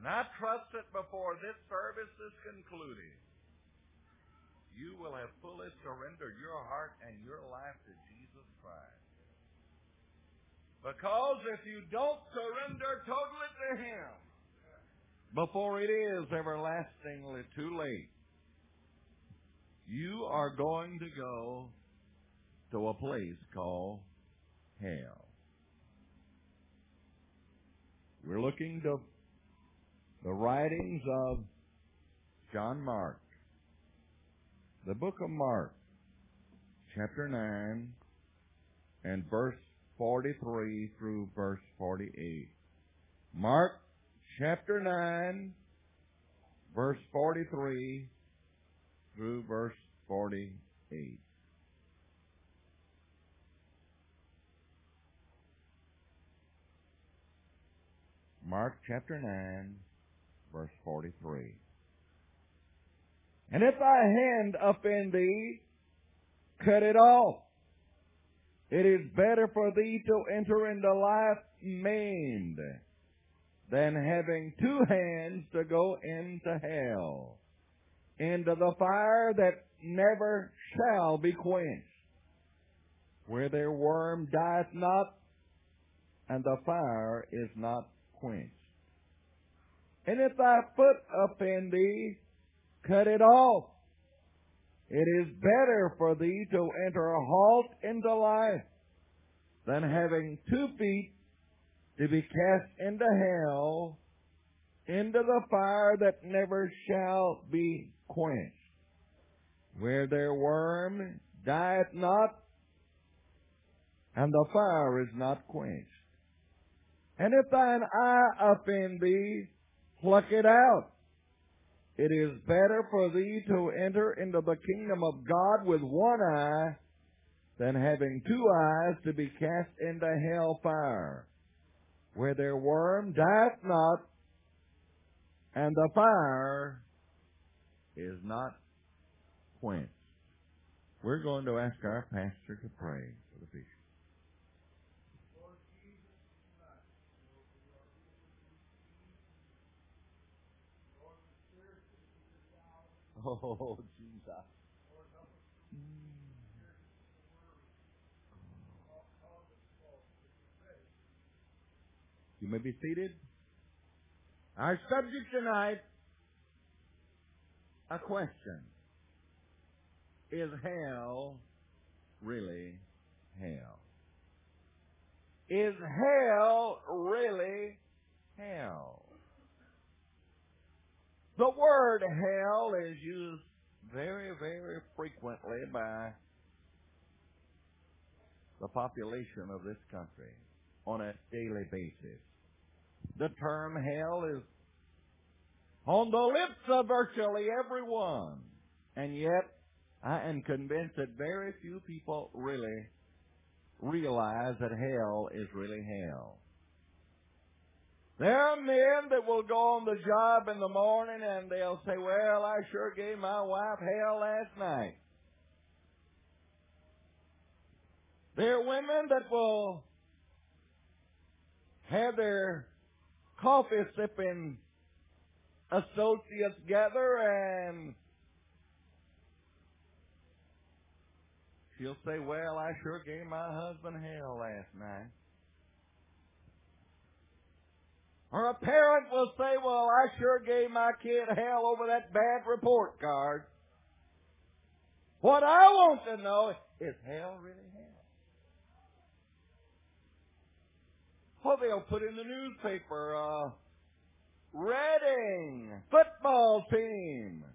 And I trust that before this service is concluded, you will have fully surrendered your heart and your life to Jesus Christ. Because if you don't surrender totally to Him, before it is everlastingly too late, you are going to go to a place called hell. We're looking to the writings of John Mark, the book of Mark, chapter 9, and verse 43 through verse 48. Mark, chapter 9, verse 43 through verse 48. Mark chapter 9, verse 43. And if thy hand offend thee, cut it off. It is better for thee to enter into life maimed than having two hands to go into hell, into the fire that never shall be quenched, where their worm dieth not, and the fire is not quenched. And if thy foot offend thee, cut it off. It is better for thee to enter a halt into life than having 2 feet to be cast into hell, into the fire that never shall be quenched, where their worm dieth not, and the fire is not quenched. And if thine eye offend thee, pluck it out. It is better for thee to enter into the kingdom of God with one eye than having 2 eyes to be cast into hell fire, where their worm dieth not, and the fire is not quenched. We're going to ask our pastor to pray for the people. Oh, Jesus. You may be seated. Our subject tonight, a question. Is hell really hell? Is hell really hell? The word hell is used very, very frequently by the population of this country on a daily basis. The term hell is on the lips of virtually everyone, and yet I am convinced that very few people really realize that hell is really hell. There are men that will go on the job in the morning and they'll say, well, I sure gave my wife hell last night. There are women that will have their coffee-sipping associates gather and she'll say, well, I sure gave my husband hell last night. Or a parent will say, well, I sure gave my kid hell over that bad report card. What I want to know is hell really hell? Well, they'll put in the newspaper, Reading football team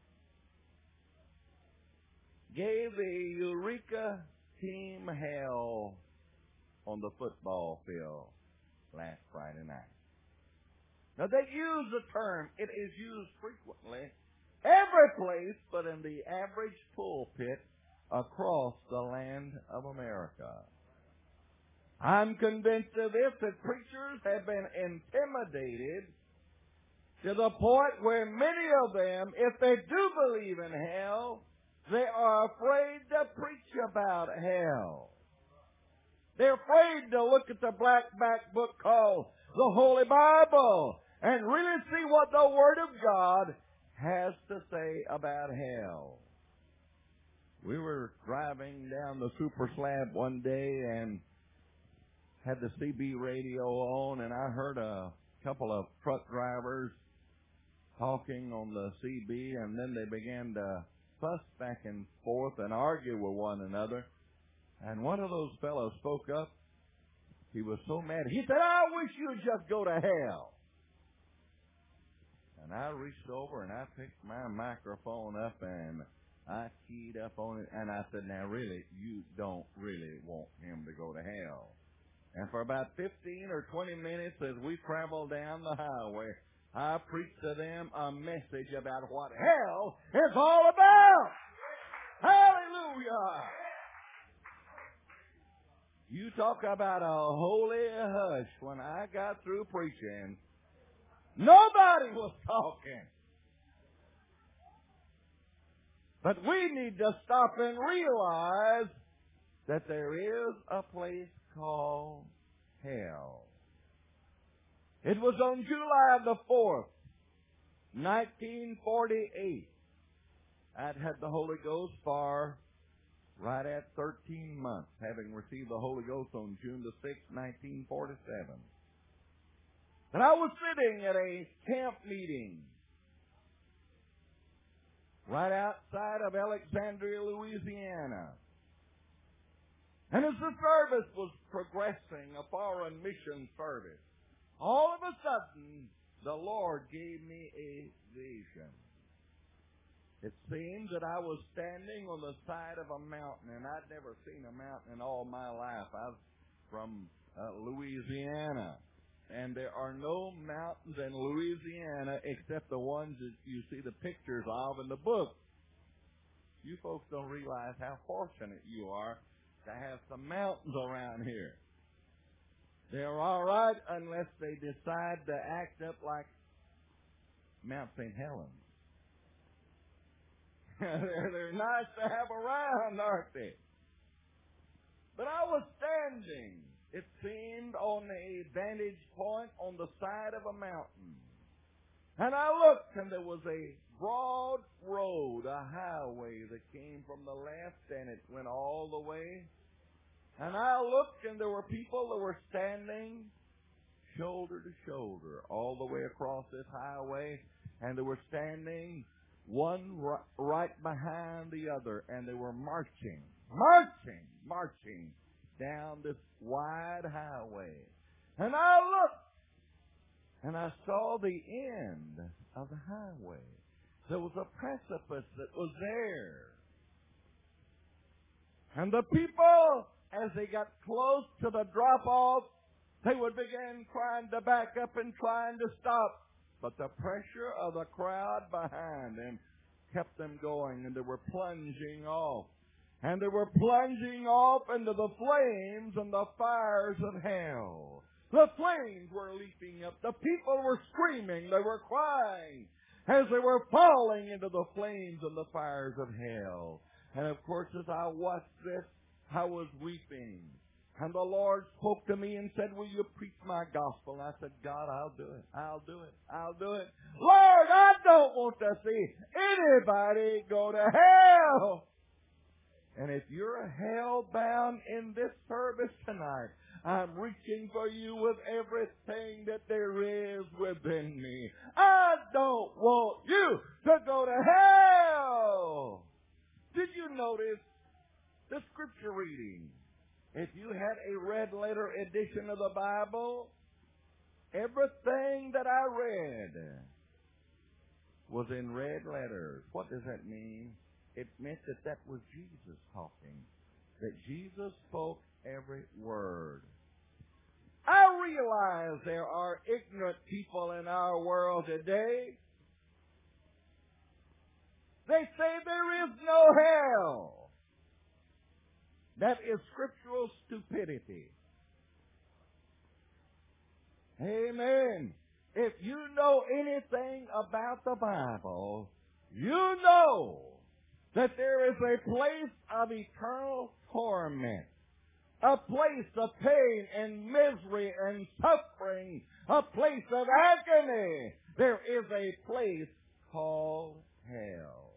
gave the Eureka team hell on the football field last Friday night. Now, they use the term. It is used frequently every place but in the average pulpit across the land of America. I'm convinced of this, that preachers have been intimidated to the point where many of them, if they do believe in hell, they are afraid to preach about hell. They're afraid to look at the black back book called the Holy Bible and really see what the Word of God has to say about hell. We were driving down the Super Slab one day and had the CB radio on, and I heard a couple of truck drivers talking on the CB, and then they began to fuss back and forth and argue with one another. And one of those fellows spoke up. He was so mad. He said, "I wish you'd just go to hell." And I reached over and I picked my microphone up and I keyed up on it, and I said, "Now really, you don't really want him to go to hell." And for about 15 or 20 minutes as we traveled down the highway, I preached to them a message about what hell is all about. Hallelujah! You talk about a holy hush. When I got through preaching, nobody was talking. But we need to stop and realize that there is a place called hell. It was on July the 4th, 1948. I'd had the Holy Ghost for right at 13 months, having received the Holy Ghost on June the 6th, 1947. And I was sitting at a camp meeting right outside of Alexandria, Louisiana. And as the service was progressing, a foreign mission service, all of a sudden, the Lord gave me a vision. It seemed that I was standing on the side of a mountain, and I'd never seen a mountain in all my life. I was from Louisiana, and there are no mountains in Louisiana except the ones that you see the pictures of in the book. You folks don't realize how fortunate you are to have some mountains around here. They're all right unless they decide to act up like Mount St. Helens. They're nice to have around, aren't they? But I was standing, it seemed, on a vantage point on the side of a mountain. And I looked, and there was a broad road, a highway that came from the left, and it went all the way. And I looked, and there were people that were standing shoulder to shoulder all the way across this highway, and they were standing one right behind the other, and they were marching down this wide highway. And I looked, and I saw the end of the highway. There was a precipice that was there. And the people, as they got close to the drop-off, they would begin trying to back up and trying to stop. But the pressure of the crowd behind them kept them going, and they were plunging off. And they were plunging off into the flames and the fires of hell. The flames were leaping up. The people were screaming. They were crying as they were falling into the flames and the fires of hell. And of course, as I watched this, I was weeping. And the Lord spoke to me and said, "Will you preach my gospel?" And I said, "God, I'll do it. I'll do it. I'll do it. Lord, I don't want to see anybody go to hell." And if you're hell-bound in this service tonight, I'm reaching for you with everything that there is within me. I don't want you to go to hell. Did you notice the scripture reading? If you had a red letter edition of the Bible, everything that I read was in red letters. What does that mean? It meant that that was Jesus talking, that Jesus spoke every word. I realize there are ignorant people in our world today. They say there is no hell. That is scriptural stupidity. Amen. If you know anything about the Bible, you know that there is a place of eternal torment, a place of pain and misery and suffering a place of agony. There is a place called hell.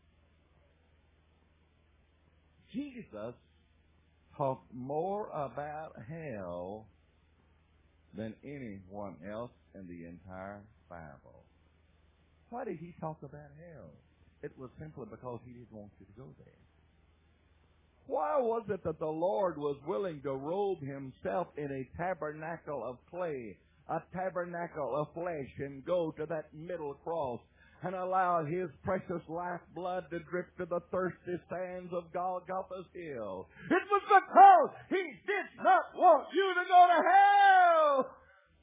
Jesus talked more about hell than anyone else in the entire Bible. Why did he talk about hell? It was simply because he didn't want you to go there. Why was it that the Lord was willing to robe himself in a tabernacle of clay, a tabernacle of flesh, and go to that middle cross and allow his precious lifeblood to drip to the thirsty sands of Golgotha's hill? It was because he did not want you to go to hell.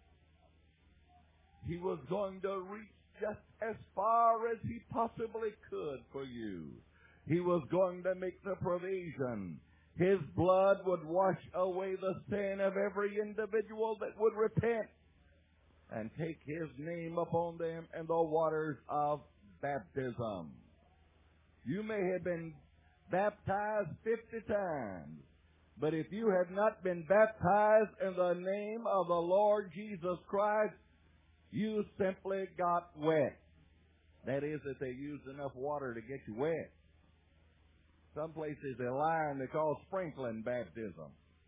He was going to reach just as far as he possibly could for you. He was going to make the provision. His blood would wash away the sin of every individual that would repent and take his name upon them in the waters of baptism. You may have been baptized 50 times, but if you have not been baptized in the name of the Lord Jesus Christ, you simply got wet. That is, if they used enough water to get you wet. Some places they lie and they call sprinkling baptism.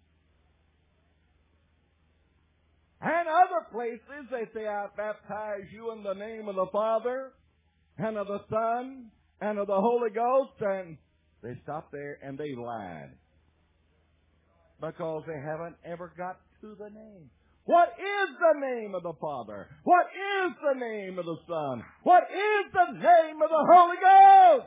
And other places they say, I baptize you in the name of the Father and of the Son and of the Holy Ghost, and they stop there and they lied. Because they haven't ever got to the name. What is the name of the Father? What is the name of the Son? What is the name of the Holy Ghost?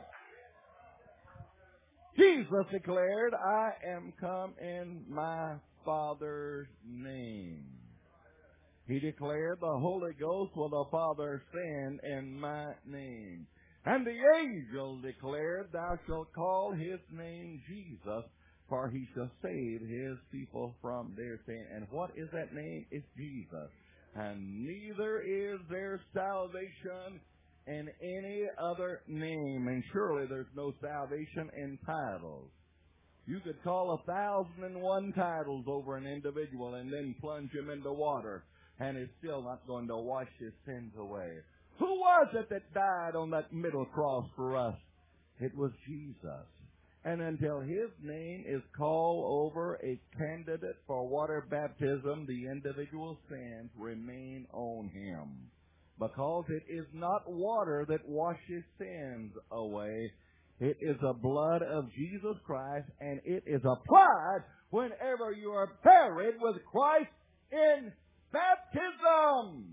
Jesus declared, I am come in my Father's name. He declared, the Holy Ghost will the Father send in my name. And the angel declared, thou shalt call his name Jesus, for he shall save his people from their sin. And what is that name? It's Jesus. And neither is there salvation in any other name. And surely there's no salvation in titles. You could call 1,001 titles over an individual and then plunge him into water, and it's still not going to wash his sins away. Who was it that died on that middle cross for us? It was Jesus. And until his name is called over a candidate for water baptism, the individual sins remain on him. Because it is not water that washes sins away. It is the blood of Jesus Christ, and it is applied whenever you are buried with Christ in baptism.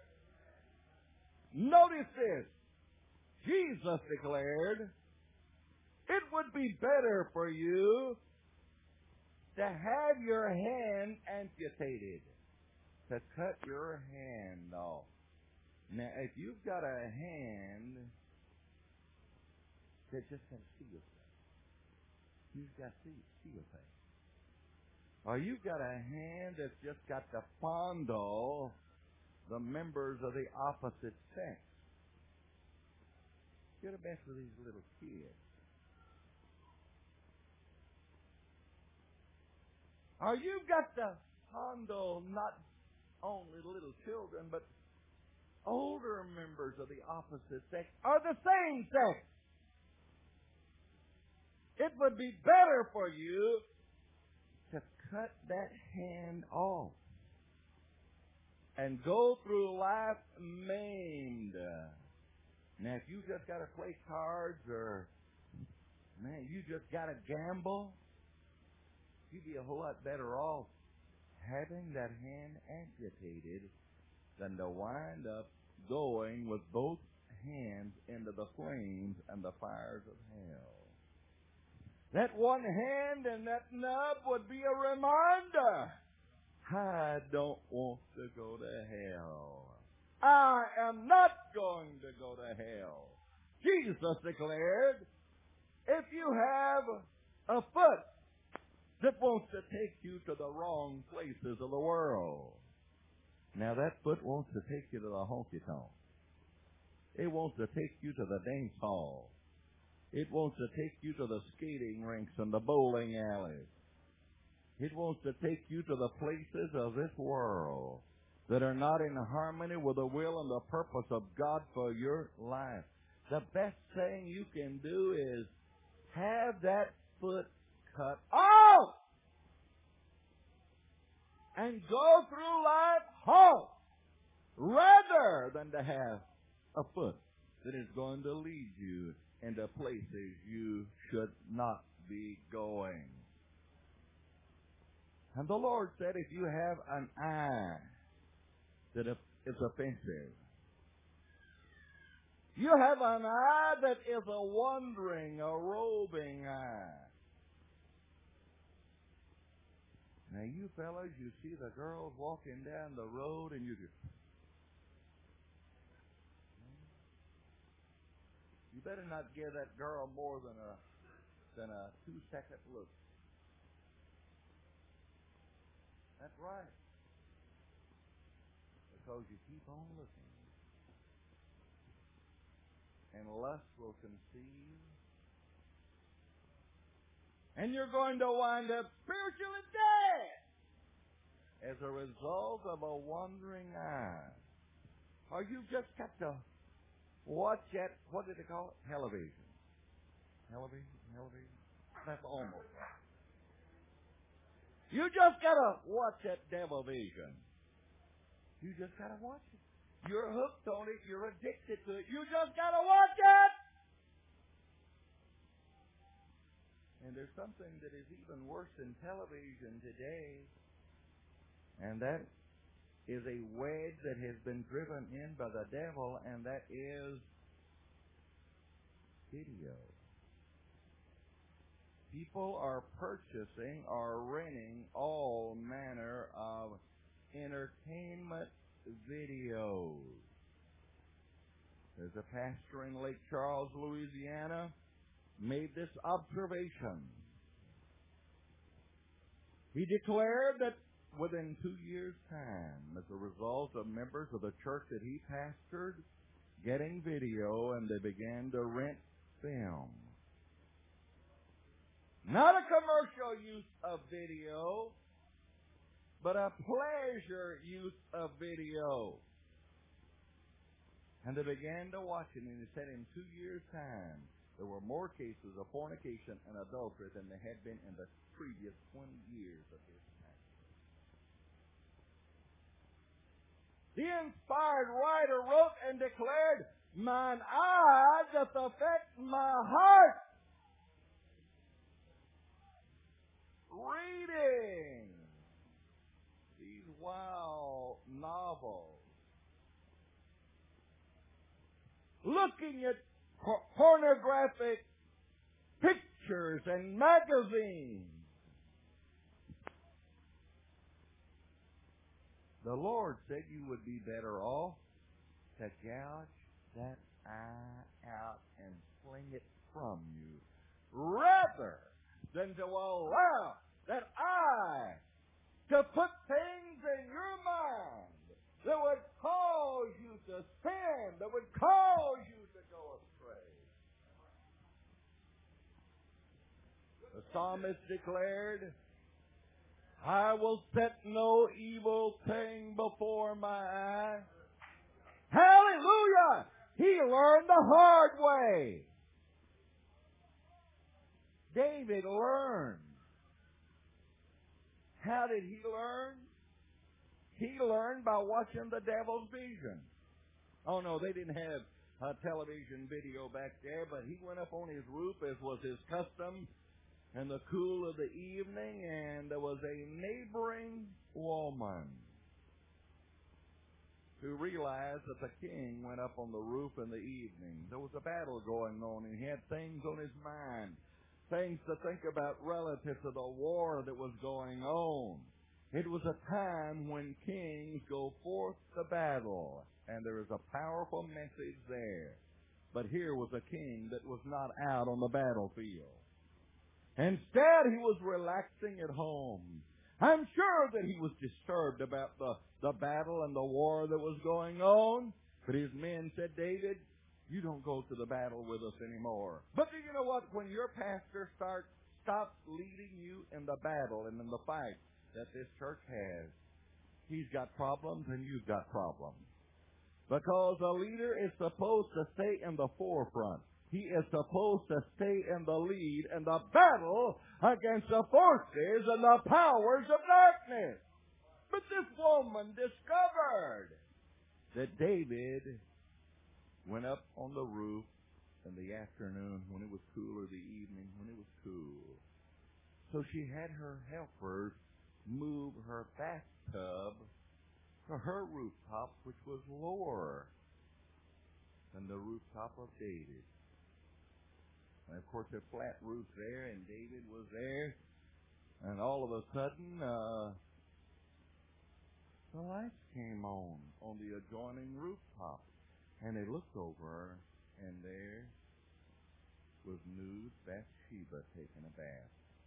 Notice this. Jesus declared, it would be better for you to have your hand amputated, to cut your hand off. Now, if you've got a hand that just got to see your thing, you've got to see your thing. Or you've got a hand that's just got to fondle the members of the opposite sex. Get a mess with these little kids. Or you've got to fondle not only little children, but older members of the opposite sex or the same sex. It would be better for you to cut that hand off and go through life maimed. Now, if you just got to play cards or, man, you just got to gamble, you'd be a whole lot better off having that hand amputated than to wind up going with both hands into the flames and the fires of hell. That one hand and that nub would be a reminder. I don't want to go to hell. I am not going to go to hell. Jesus declared, if you have a foot that wants to take you to the wrong places of the world, now that foot wants to take you to the honky-tonk. It wants to take you to the dance hall. It wants to take you to the skating rinks and the bowling alleys. It wants to take you to the places of this world. that are not in harmony with the will and the purpose of God for your life. The best thing you can do is have that foot cut off and go through life whole, rather than to have a foot that is going to lead you into places you should not be going. And the Lord said, if you have an eye that is offensive, you have an eye that is a wandering, a roving eye. Now you fellas, you see the girls walking down the road and you better not give that girl more than a 2-second look. That's right. Because you keep on looking, and lust will conceive, and you're going to wind up spiritually dead as a result of a wandering eye. Or you've just got to watch that, what did they call it? Television. Television? That's almost right. You just got to watch that devil vision. You just got to watch it. You're hooked on it. You're addicted to it. You just got to watch it. And there's something that is even worse than television today, and that is a wedge that has been driven in by the devil, and that is video. People are purchasing or renting all manner of entertainment videos. There's a pastor in Lake Charles, Louisiana, made this observation. He declared that within 2 years' time, as a result of members of the church that he pastored getting video, and they began to rent film. Not a commercial use of video, but a pleasure use of video. And they began to watch it, and he said in 2 years' time, there were more cases of fornication and adultery than there had been in the previous 20 years of his time. The inspired writer wrote and declared, "Mine eye doth affect my heart." Reading these wild novels, looking at pornographic pictures and magazines. The Lord said you would be better off to gouge that eye out and fling it from you, rather than to allow that eye to put things in your mind that would cause you to sin, that would cause you to go astray. The psalmist declared, "I will set no evil thing before my eye." Hallelujah! He learned the hard way. David learned. How did he learn? He learned by watching the devil's vision. Oh no, they didn't have a television video back there, but he went up on his roof, as was his custom, in the cool of the evening, and there was a neighboring woman who realized that the king went up on the roof in the evening. There was a battle going on, and he had things on his mind, things to think about relative to the war that was going on. It was a time when kings go forth to battle, and there is a powerful message there. But here was a king that was not out on the battlefield. Instead, he was relaxing at home. I'm sure that he was disturbed about the battle and the war that was going on. But his men said, "David, you don't go to the battle with us anymore." But do you know what? When your pastor stops leading you in the battle and in the fight that this church has, he's got problems and you've got problems. Because a leader is supposed to stay in the forefront. He is supposed to stay in the lead in the battle against the forces and the powers of darkness. But this woman discovered that David went up on the roof in the afternoon when it was cool, or the evening when it was cool. So she had her helpers move her bathtub to her rooftop, which was lower than the rooftop of David. And of course, a flat roof there, and David was there, and all of a sudden, the lights came on the adjoining rooftop, and they looked over, and there was nude Bathsheba taking a bath.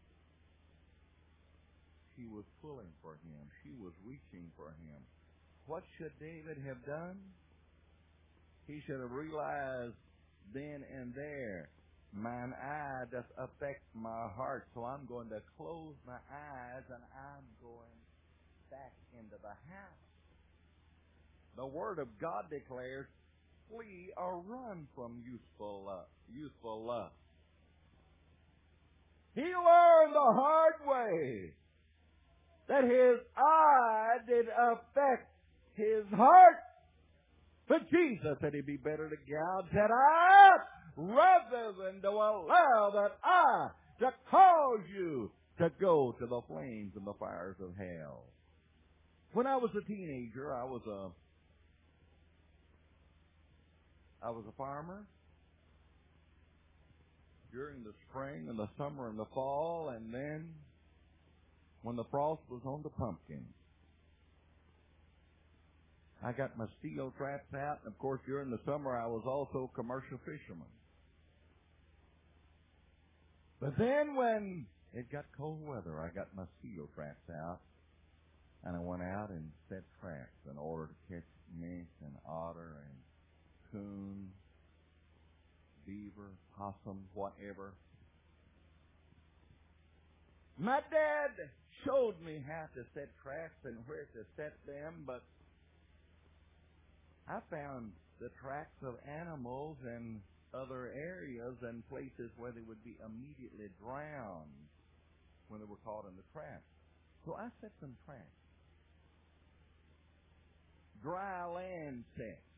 She was pulling for him. She was reaching for him. What should David have done? He should have realized then and there, mine eye doth affect my heart, so I'm going to close my eyes and I'm going back into the house. The Word of God declares, flee or run from youthful lust. He learned the hard way that his eye did affect his heart. But Jesus said it'd be better to gouge that eye rather than to allow that eye to cause you to go to the flames and the fires of hell. When I was a teenager, I was a farmer during the spring and the summer and the fall, and then when the frost was on the pumpkin, I got my steel traps out, and of course during the summer I was also a commercial fisherman. But then when it got cold weather, I got my steel traps out, and I went out and set traps in order to catch mink and otter and coon, beaver, possum, whatever. My dad showed me how to set traps and where to set them, but I found the tracks of animals in other areas and places where they would be immediately drowned when they were caught in the trap. So I set some traps. Dry land sets.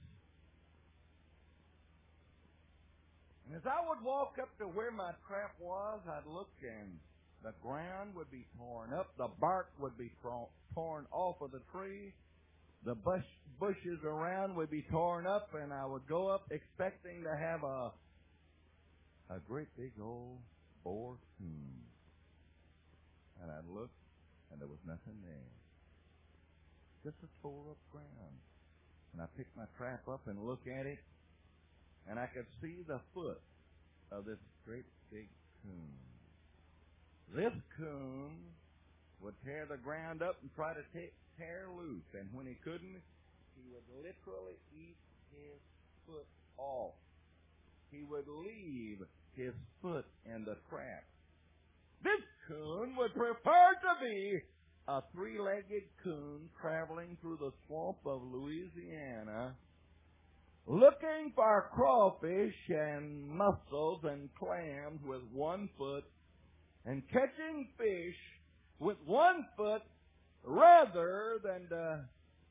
And as I would walk up to where my trap was, I'd look and the ground would be torn up, the bark would be torn off of the tree, the bushes around would be torn up, and I would go up expecting to have a great big old boar coon. And I'd look, and there was nothing there. Just a tore up ground. And I picked my trap up and look at it, and I could see the foot of this great big coon. This coon would tear the ground up and try to tear loose, and when he couldn't, he would literally eat his foot off. He would leave his foot in the trap. This coon would prefer to be a three-legged coon traveling through the swamp of Louisiana, looking for crawfish and mussels and clams with one foot, and catching fish with one foot rather than to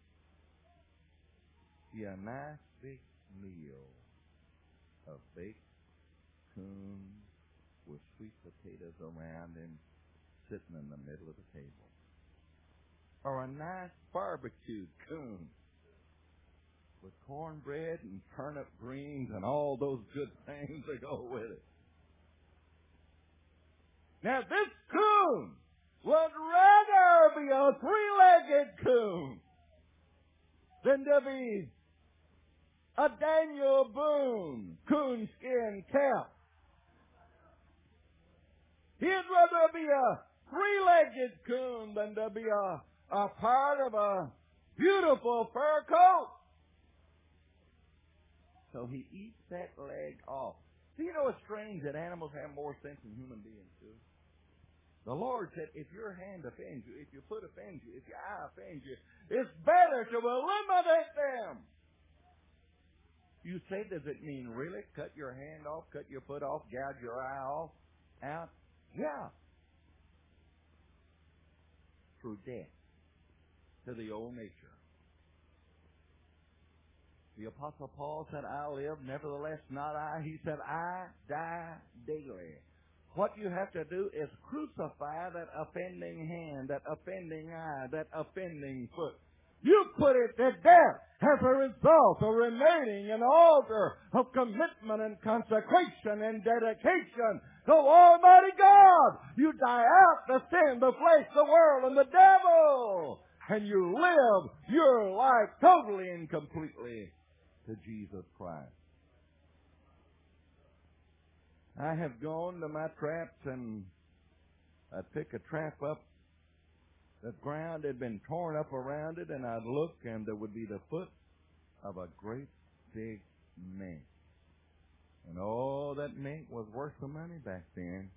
see a nice big meal of baked coon with sweet potatoes around him sitting in the middle of the table. Or a nice barbecued coon with cornbread and turnip greens and all those good things that go with it. Now this coon would rather be a three-legged coon than to be a Daniel Boone coonskin cap. He'd rather be a three-legged coon than to be a part of a beautiful fur coat. So he eats that leg off. Do you know it's strange that animals have more sense than human beings do? The Lord said, if your hand offends you, if your foot offends you, if your eye offends you, it's better to eliminate them. You say, does it mean really cut your hand off, cut your foot off, gouge your eye off, out? Yeah. Through death to the old nature. The Apostle Paul said, I live, nevertheless not I. He said, I die daily. What you have to do is crucify that offending hand, that offending eye, that offending foot. You put it to death as a result of remaining an altar of commitment and consecration and dedication to Almighty God. You die out the sin, the flesh, the world, and the devil. And you live your life totally and completely to Jesus Christ. I have gone to my traps and I'd pick a trap up. The ground had been torn up around it, and I'd look, and there would be the foot of a great big mink. And oh, that mink was worth the money back then.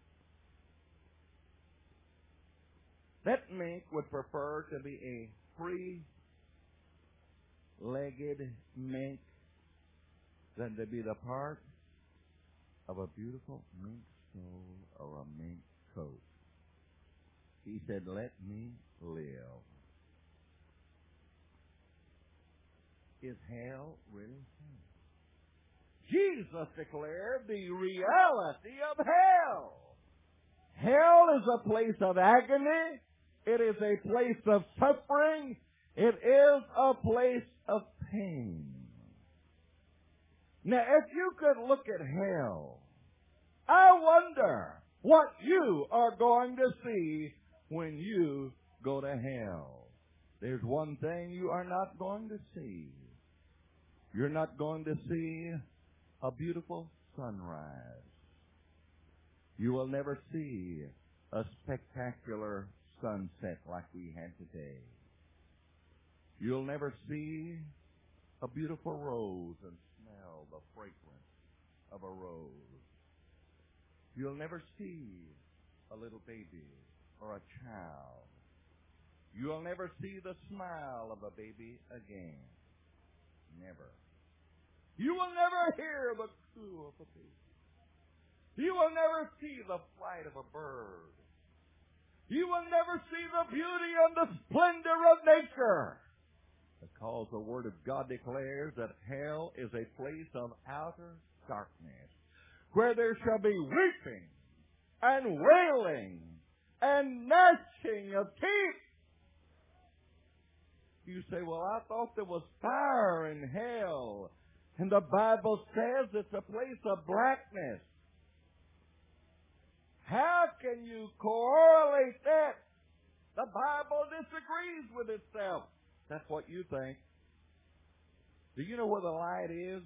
That mink would prefer to be a three-legged mink than to be the part of a beautiful mink stole or a mink coat. He said, let me live. Is hell really hell? Jesus declared the reality of hell. Hell is a place of agony. It is a place of suffering. It is a place of pain. Now, if you could look at hell, I wonder what you are going to see when you go to hell. There's one thing you are not going to see. You're not going to see a beautiful sunrise. You will never see a spectacular sunset like we had today. You'll never see a beautiful rose and smell the fragrance of a rose. You'll never see a little baby or a child. You'll never see the smile of a baby again. Never. You will never hear the coo of a baby. You will never see the flight of a bird. You will never see the beauty and the splendor of nature. Because the Word of God declares that hell is a place of outer darkness, where there shall be weeping and wailing and gnashing of teeth. You say, well, I thought there was fire in hell. And the Bible says it's a place of blackness. How can you correlate that? The Bible disagrees with itself. That's what you think. Do you know where the light is?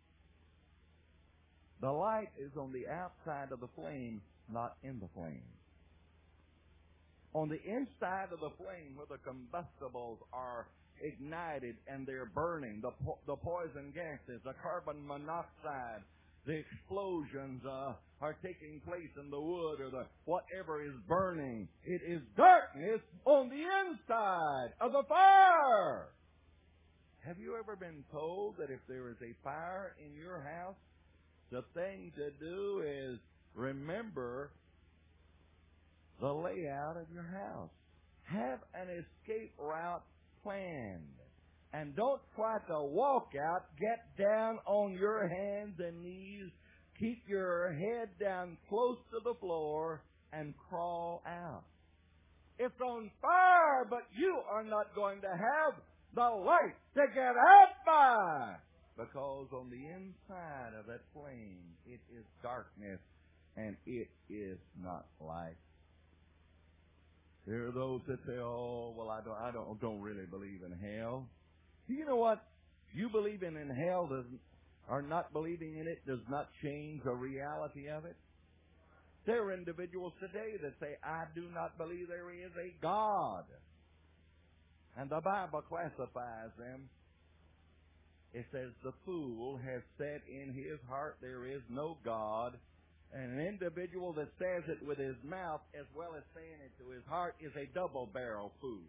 The light is on the outside of the flame, not in the flame. On the inside of the flame, where the combustibles are ignited and they're burning, the poison gases, the carbon monoxide, the explosions are taking place in the wood or the whatever is burning. It is darkness on the inside of the fire. Have you ever been told that if there is a fire in your house, the thing to do is remember the layout of your house. Have an escape route planned. And don't try to walk out. Get down on your hands and knees. Keep your head down close to the floor and crawl out. It's on fire, but you are not going to have the light to get out by. Because on the inside of that flame, it is darkness and it is not light. There are those that say, "Oh, well, I don't really believe in hell." Do you know what? You believing in hell or not believing in it does not change the reality of it. There are individuals today that say, "I do not believe there is a God." And the Bible classifies them. It says, "The fool has said in his heart there is no God, And an individual that says it with his mouth as well as saying it to his heart is a double-barrel fool.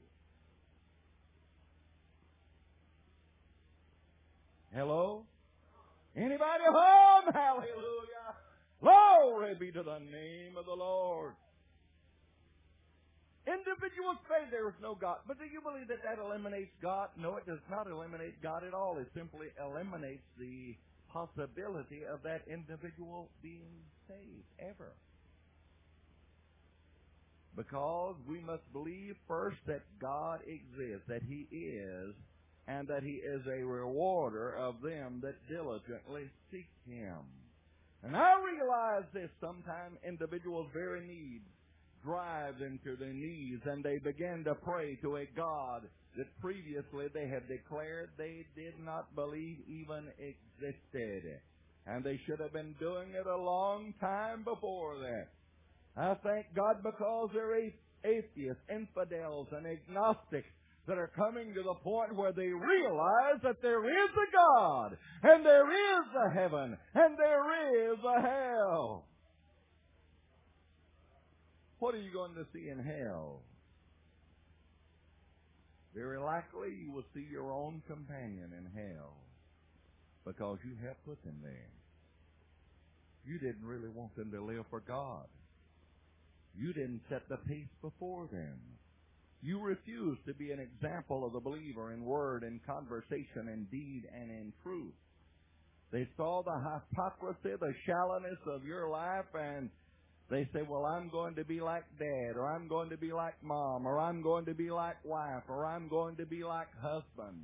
Hello? Anybody home? Hallelujah. Glory be to the name of the Lord. Individuals say there is no God. But do you believe that that eliminates God? No, it does not eliminate God at all. It simply eliminates the possibility of that individual being saved ever. Because we must believe first that God exists, that He is, and that He is a rewarder of them that diligently seek Him. And I realize this, sometimes individuals' very needs drive them to their knees, and they begin to pray to a God that previously they have declared they did not believe even existed. And they should have been doing it a long time before that. I thank God because there are atheists, infidels, and agnostics that are coming to the point where they realize that there is a God, and there is a heaven, and there is a hell. What are you going to see in hell? Very likely you will see your own companion in hell because you have put them there. You didn't really want them to live for God. You didn't set the pace before them. You refused to be an example of the believer in word and conversation and deed and in truth. They saw the hypocrisy, the shallowness of your life, and they say, well, I'm going to be like Dad, or I'm going to be like Mom, or I'm going to be like wife, or I'm going to be like husband.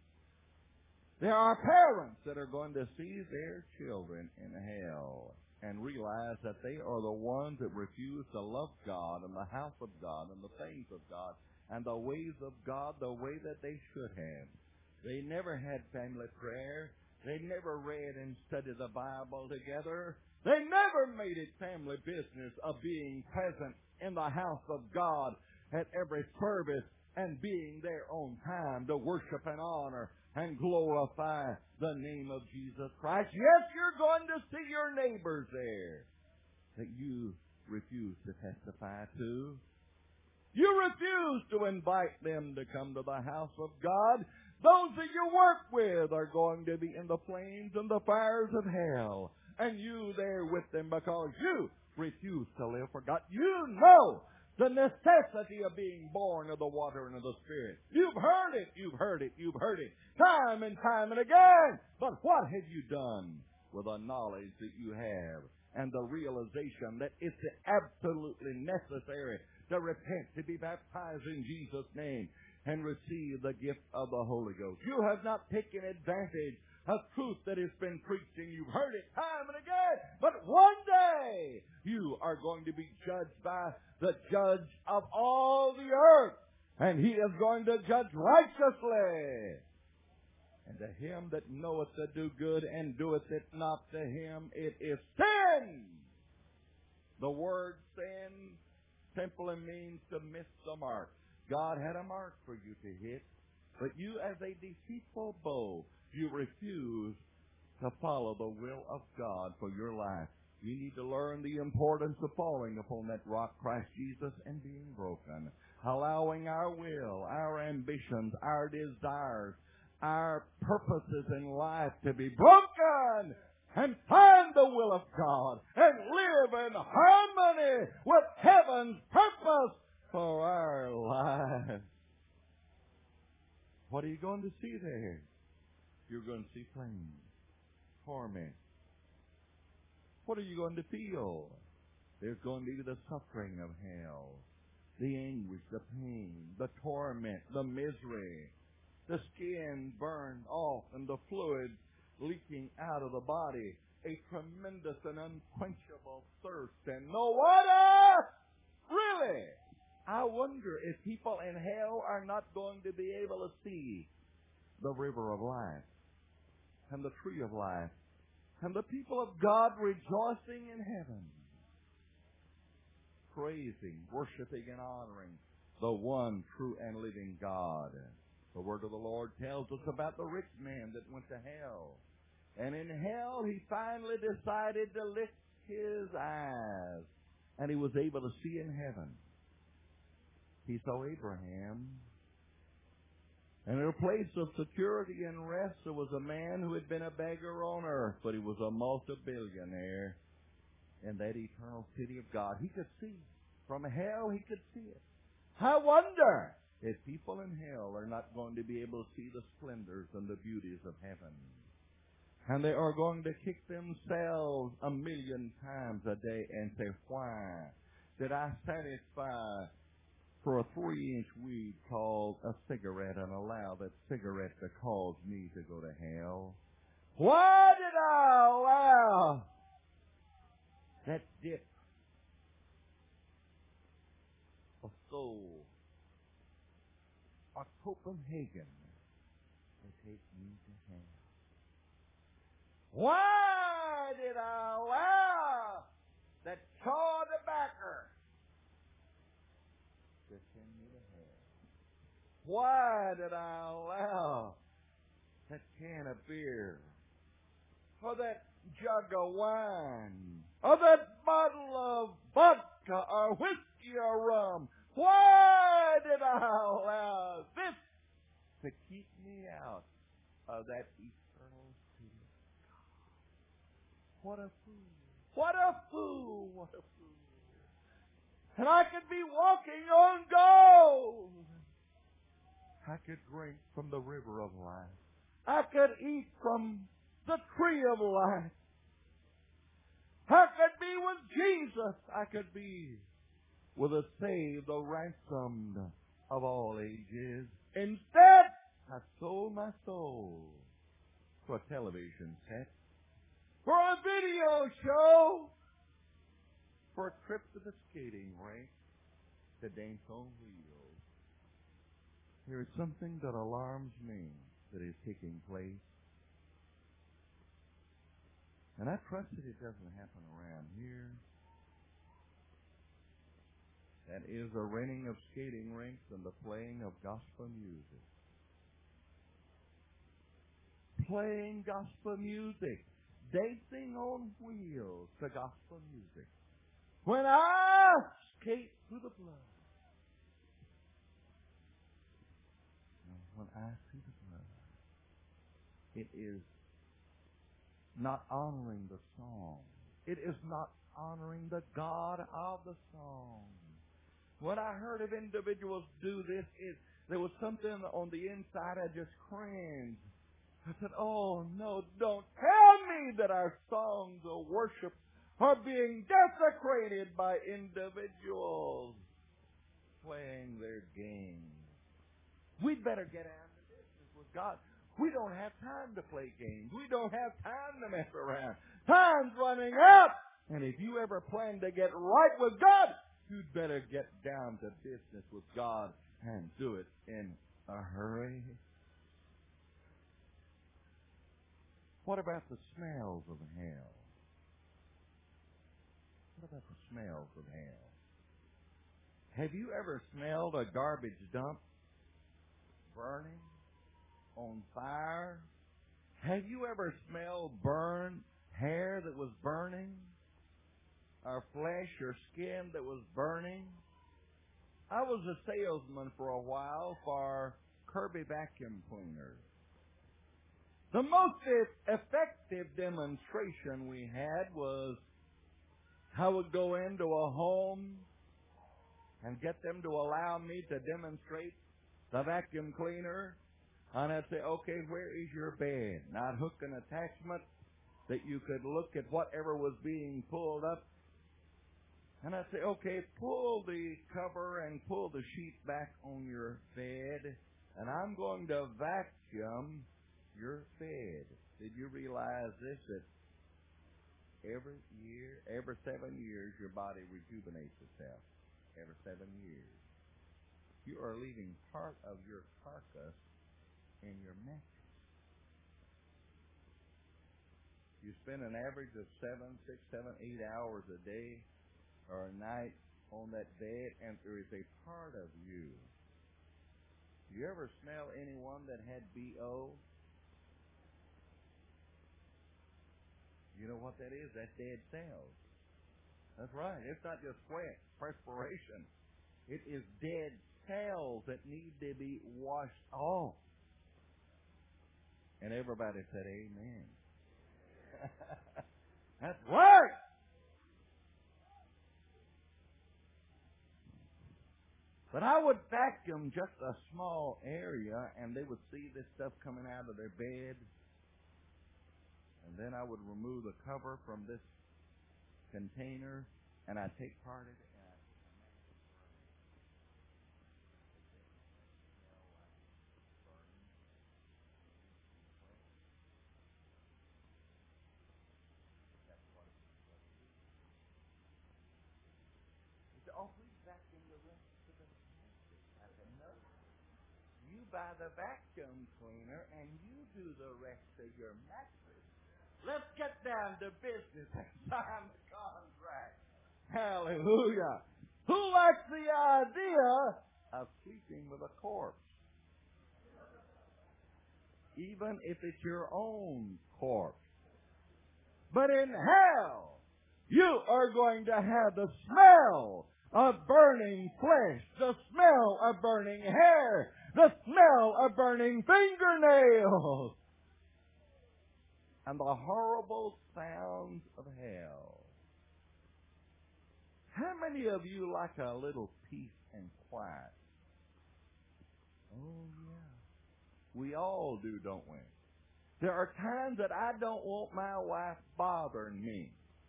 There are parents that are going to see their children in hell and realize that they are the ones that refuse to love God and the house of God and the things of God and the ways of God the way that they should have. They never had family prayer. They never read and studied the Bible together. They never made it family business of being present in the house of God at every service and being there on time to worship and honor and glorify the name of Jesus Christ. Yes, you're going to see your neighbors there that you refuse to testify to. You refuse to invite them to come to the house of God. Those that you work with are going to be in the flames and the fires of hell. And you there with them because you refuse to live for God. You know the necessity of being born of the water and of the Spirit. You've heard it, you've heard it, you've heard it, time and time and again. But what have you done with the knowledge that you have and the realization that it's absolutely necessary to repent, to be baptized in Jesus' name, and receive the gift of the Holy Ghost? You have not taken advantage of truth that has been preached, and you've heard it time and again. But one day, you are going to be judged by the judge of all the earth, and He is going to judge righteously. And to him that knoweth to do good and doeth it not, to him it is sin. The word sin simply means to miss the mark. God had a mark for you to hit, but you, as a deceitful bow, you refuse to follow the will of God for your life. You need to learn the importance of falling upon that rock, Christ Jesus, and being broken. Allowing our will, our ambitions, our desires, our purposes in life to be broken and find the will of God and live in harmony with heaven's purpose for our lives. What are you going to see there? You're going to see flames, torment. What are you going to feel? There's going to be the suffering of hell, the anguish, the pain, the torment, the misery, the skin burned off and the fluid leaking out of the body, a tremendous and unquenchable thirst and no water. Really? I wonder if people in hell are not going to be able to see the river of life and the tree of life and the people of God rejoicing in heaven, praising, worshiping, and honoring the one true and living God. The word of the Lord tells us about the rich man that went to hell. And in hell, he finally decided to lift his eyes, and he was able to see in heaven. He saw Abraham. And in a place of security and rest, there was a man who had been a beggar on earth, but he was a multi-billionaire in that eternal city of God. He could see. From hell, he could see it. I wonder if people in hell are not going to be able to see the splendors and the beauties of heaven. And they are going to kick themselves 1,000,000 times a day and say, why did I satisfy for a 3-inch weed called a cigarette and allow that cigarette to cause me to go to hell? Why did I allow that dip of soul of Copenhagen to take me to hell? Why did I allow that chaw tobacco to send me to hell? Why did I allow that can of beer, or that jug of wine, or that bottle of vodka or whiskey or rum? Why did I allow this to keep me out of that eternal city of God? What a fool! What a fool! What a fool! And I could be walking on gold. I could drink from the river of life. I could eat from the tree of life. I could be with Jesus. I could be with the saved, the ransomed of all ages. Instead, I sold my soul for a television set, for a video show, for a trip to the skating rink, to dance on wheels. There is something that alarms me that is taking place. And I trust that it doesn't happen around here. That is the renting of skating rinks and the playing of gospel music. Playing gospel music. Dancing on wheels to gospel music. When I skate through the blood. When I see the blood, it is not honoring the song. It is not honoring the God of the song. When I heard of individuals do this, there was something on the inside I just cringed. I said, oh no, don't tell me that our songs of worship are being desecrated by individuals playing their games. We'd better get out of business with God. We don't have time to play games. We don't have time to mess around. Time's running out. And if you ever plan to get right with God, you'd better get down to business with God and do it in a hurry. What about the smells of hell? What about the smells of hell? Have you ever smelled a garbage dump burning on fire? Have you ever smelled burned hair that was burning? Or flesh or skin that was burning? I was a salesman for a while for Kirby vacuum cleaners. The most effective demonstration we had was I would go into a home and get them to allow me to demonstrate the vacuum cleaner. And I'd say, okay, where is your bed? And I'd hook an attachment that you could look at whatever was being pulled up. And I'd say, okay, pull the cover and pull the sheet back on your bed, and I'm going to vacuum your bed. Did you realize this, that every 7 years, your body rejuvenates itself? Every 7 years. You are leaving part of your carcass in your mattress. You spend an average of 7, 6, 7, 8 hours a day or a night on that bed, and there is a part of you. You ever smell anyone that had BO? You know what that is? That's dead cells. That's right. It's not just sweat, perspiration. It is dead cells that need to be washed off. And everybody said, amen. That's right. But I would vacuum just a small area, and they would see this stuff coming out of their bed. And then I would remove the cover from this container, and I'd take part of it. Oh, please vacuum the rest of the plastic. I said, no. You buy the vacuum cleaner and you do the rest of your mattress. Let's get down to business and sign the contract. Hallelujah. Who likes the idea of sleeping with a corpse? Even if it's your own corpse. But in hell, you are going to have the smell of burning flesh, the smell of burning hair, the smell of burning fingernails, and the horrible sounds of hell. How many of you like a little peace and quiet? Oh, yeah. We all do, don't we? There are times that I don't want my wife bothering me.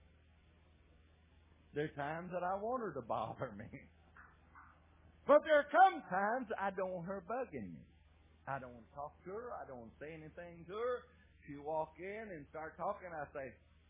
There are times that I want her to bother me. But there come times I don't want her bugging me. I don't want to talk to her. I don't want to say anything to her. She walk in and start talking. I say,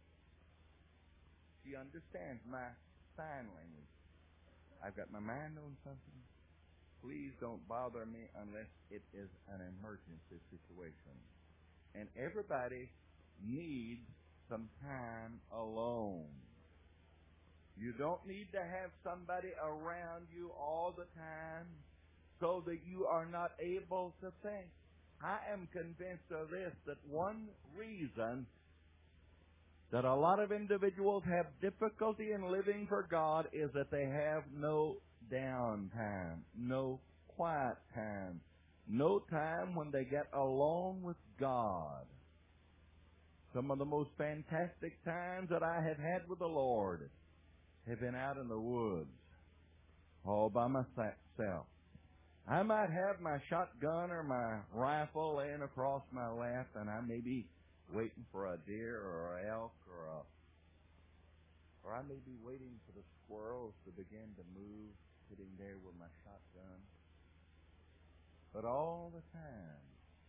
she understands my sign language. I've got my mind on something. Please don't bother me unless it is an emergency situation. And everybody needs some time alone. You don't need to have somebody around you all the time so that you are not able to think. I am convinced of this, that one reason that a lot of individuals have difficulty in living for God is that they have no downtime, no quiet time, no time when they get alone with God. Some of the most fantastic times that I have had with the Lord have been out in the woods, all by myself. I might have my shotgun or my rifle laying across my lap, and I may be waiting for a deer or an elk or I may be waiting for the squirrels to begin to move, sitting there with my shotgun. But all the time,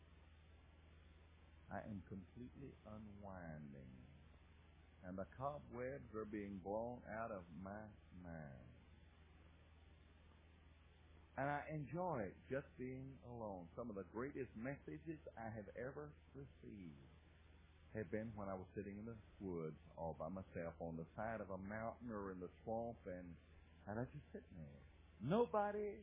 I am completely unwinding, and the cobwebs are being blown out of my mind. And I enjoy just being alone. Some of the greatest messages I have ever received have been when I was sitting in the woods all by myself on the side of a mountain or in the swamp, and I was just sitting there. Nobody,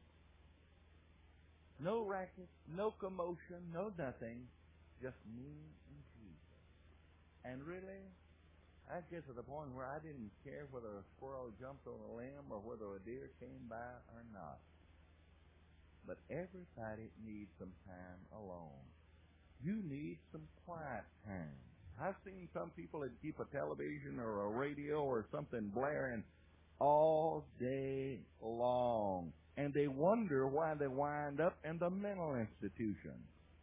no racket, no commotion, no nothing, just me and Jesus. And really, I get to the point where I didn't care whether a squirrel jumped on a limb or whether a deer came by or not. But everybody needs some time alone. You need some quiet time. I've seen some people that keep a television or a radio or something blaring all day long, and they wonder why they wind up in the mental institution.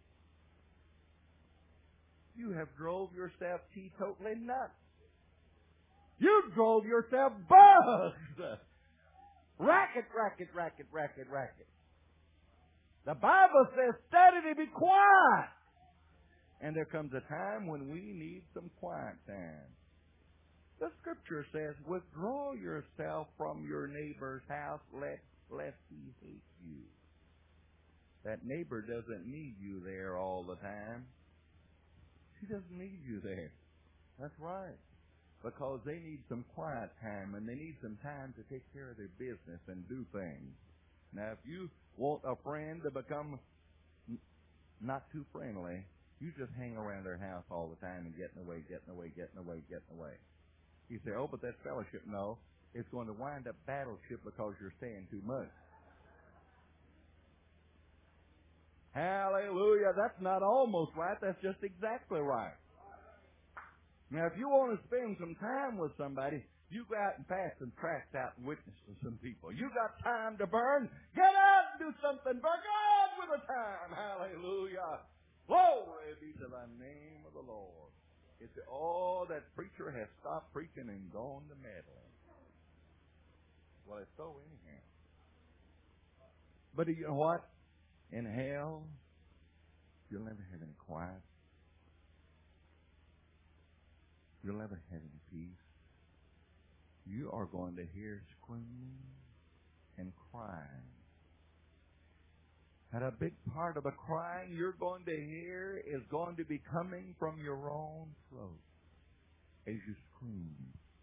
You have drove yourself teetotally nuts. You drove yourself bugs. Racket, racket, racket, racket, racket. The Bible says, study to be quiet. And there comes a time when we need some quiet time. The Scripture says, withdraw yourself from your neighbor's house, lest he hate you. That neighbor doesn't need you there all the time. She doesn't need you there. That's right. Because they need some quiet time, and they need some time to take care of their business and do things. Now, if you want a friend to become not too friendly, you just hang around their house all the time and getting away. You say, oh, but that's fellowship. No, it's going to wind up battleship because you're saying too much. Hallelujah. That's not almost right. That's just exactly right. Now, if you want to spend some time with somebody, you go out and pass some tracts out and witness to some people. You got time to burn? Get out and do something for God with a time. Hallelujah. Glory be to the name of the Lord. It's that preacher has stopped preaching and gone to meddling. Well, it's so anyhow. But you know what? In hell, you'll never have any quiet. You'll never have any peace. You are going to hear screaming and crying. And a big part of the crying you're going to hear is going to be coming from your own throat as you scream.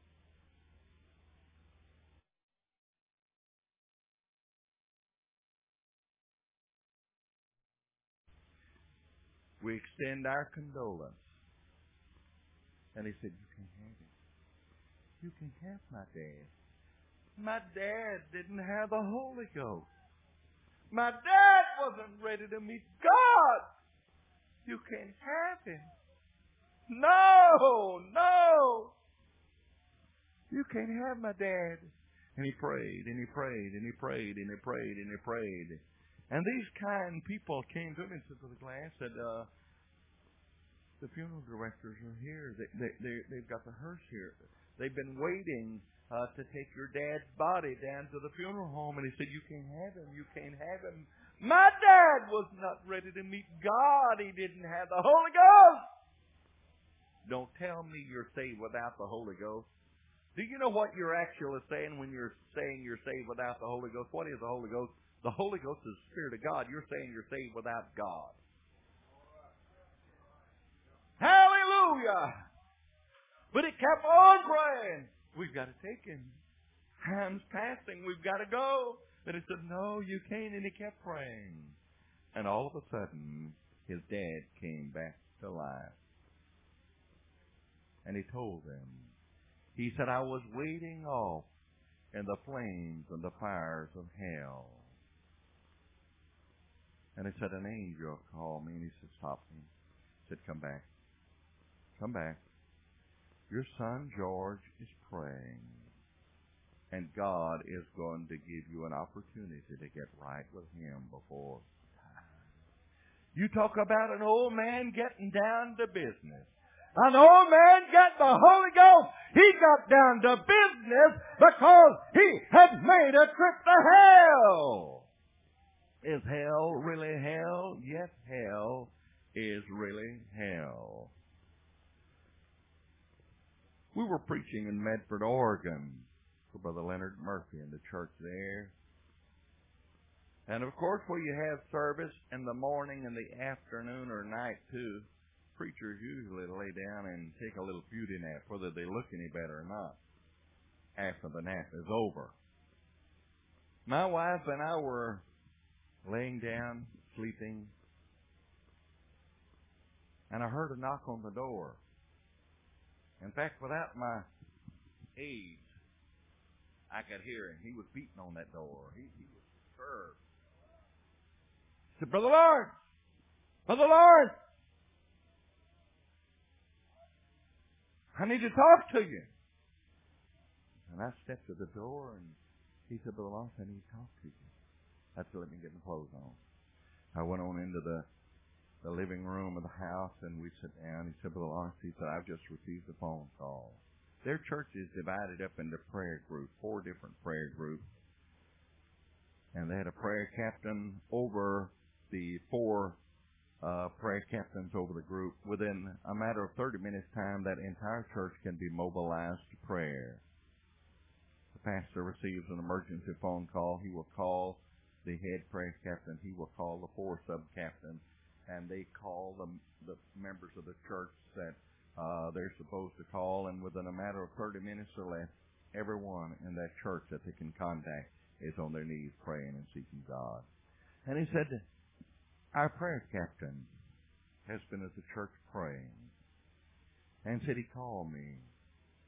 We extend our condolence. And he said, you can have it. You can have my dad. My dad didn't have the Holy Ghost. My dad wasn't ready to meet God. You can't have him. No, no. You can't have my dad. And he prayed, and he prayed, and he prayed, and he prayed, and he prayed. And these kind people came to me and said to the glass, said, the funeral directors are here. They've got the hearse here. They've been waiting to take your dad's body down to the funeral home. And he said, you can't have him. You can't have him. My dad was not ready to meet God. He didn't have the Holy Ghost. Don't tell me you're saved without the Holy Ghost. Do you know what you're actually saying when you're saying you're saved without the Holy Ghost? What is the Holy Ghost? The Holy Ghost is the Spirit of God. You're saying you're saved without God. Hallelujah! But it kept on praying. We've got to take him. Time's passing. We've got to go. And he said, no, you can't. And he kept praying. And all of a sudden, his dad came back to life. And he told them, he said, I was waiting off in the flames and the fires of hell. And he said, an angel called me. And he said, stop me. He said, come back. Come back. Your son George is praying. And God is going to give you an opportunity to get right with him before time. You talk about an old man getting down to business. An old man got the Holy Ghost. He got down to business because he had made a trip to hell. Is hell really hell? Yes, hell is really hell. We were preaching in Medford, Oregon for Brother Leonard Murphy in the church there. And of course, where you have service in the morning and the afternoon or night too, preachers usually lay down and take a little beauty nap, whether they look any better or not, after the nap is over. My wife and I were laying down, sleeping, and I heard a knock on the door. In fact, without my aid, I could hear him. He was beating on that door. He was disturbed. He said, Brother Lawrence! Brother Lawrence! I need to talk to you. And I stepped to the door, and he said, Brother Lawrence, I need to talk to you. I said, let me get my clothes on. I went on into the living room of the house, and we sat down. He said, Brother Lawrence, he said, I've just received a phone call. Their church is divided up into prayer groups, 4 different prayer groups. And they had a prayer captain over the 4 prayer captains over the group. Within a matter of 30 minutes' time, that entire church can be mobilized to prayer. The pastor receives an emergency phone call. He will call the head prayer captain. He will call the 4 sub-captains. And they call the members of the church that they're supposed to call. And within a matter of 30 minutes or less, everyone in that church that they can contact is on their knees praying and seeking God. And he said, our prayer captain has been at the church praying. And said he called me.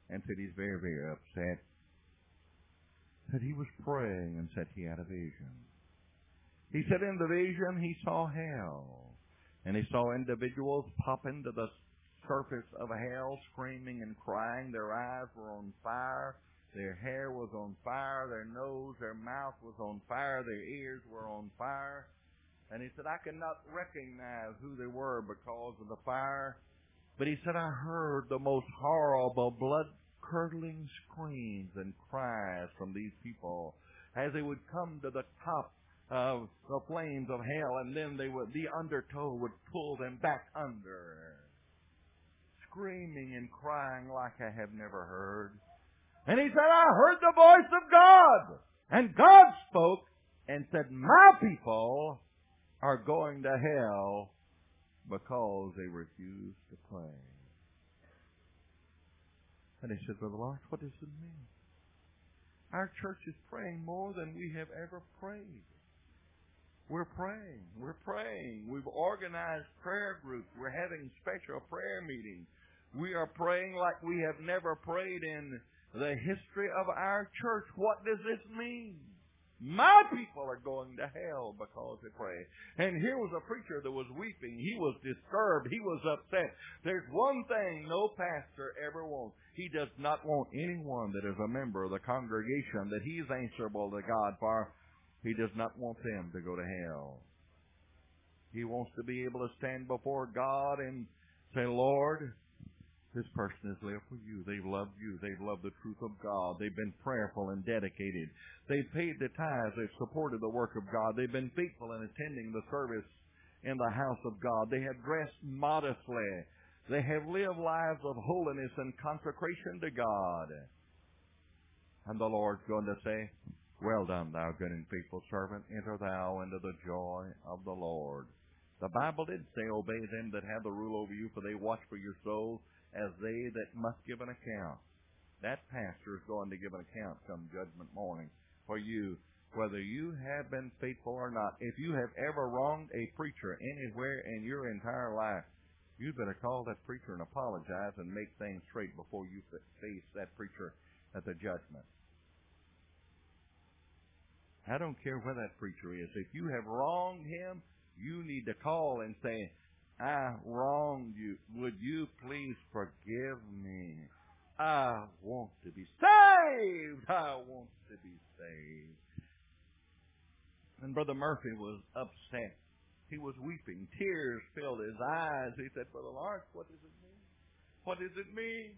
and said he's very, very upset. Said he was praying and said he had a vision. He said in the vision he saw hell. And he saw individuals pop into the surface of hell, screaming and crying. Their eyes were on fire. Their hair was on fire. Their nose, their mouth was on fire. Their ears were on fire. And he said, I could not recognize who they were because of the fire. But he said, I heard the most horrible, blood-curdling screams and cries from these people as they would come to the top of the flames of hell, and then the undertow would pull them back under, screaming and crying like I have never heard. And he said, I heard the voice of God. And God spoke and said, my people are going to hell because they refuse to pray. And he said, Brother Lawrence, what does it mean? Our church is praying more than we have ever prayed. We're praying. We're praying. We've organized prayer groups. We're having special prayer meetings. We are praying like we have never prayed in the history of our church. What does this mean? My people are going to hell because they pray. And here was a preacher that was weeping. He was disturbed. He was upset. There's one thing no pastor ever wants. He does not want anyone that is a member of the congregation that he is answerable to God for. He does not want them to go to hell. He wants to be able to stand before God and say, Lord, this person has lived for you. They've loved you. They've loved the truth of God. They've been prayerful and dedicated. They've paid the tithes. They've supported the work of God. They've been faithful in attending the service in the house of God. They have dressed modestly. They have lived lives of holiness and consecration to God. And the Lord's going to say, well done, thou good and faithful servant. Enter thou into the joy of the Lord. The Bible did say, obey them that have the rule over you, for they watch for your souls as they that must give an account. That pastor is going to give an account come judgment morning for you, whether you have been faithful or not. If you have ever wronged a preacher anywhere in your entire life, you better call that preacher and apologize and make things straight before you face that preacher at the judgment. I don't care where that preacher is. If you have wronged him, you need to call and say, I wronged you. Would you please forgive me? I want to be saved. I want to be saved. And Brother Murphy was upset. He was weeping. Tears filled his eyes. He said, Brother Lawrence, what does it mean? What does it mean?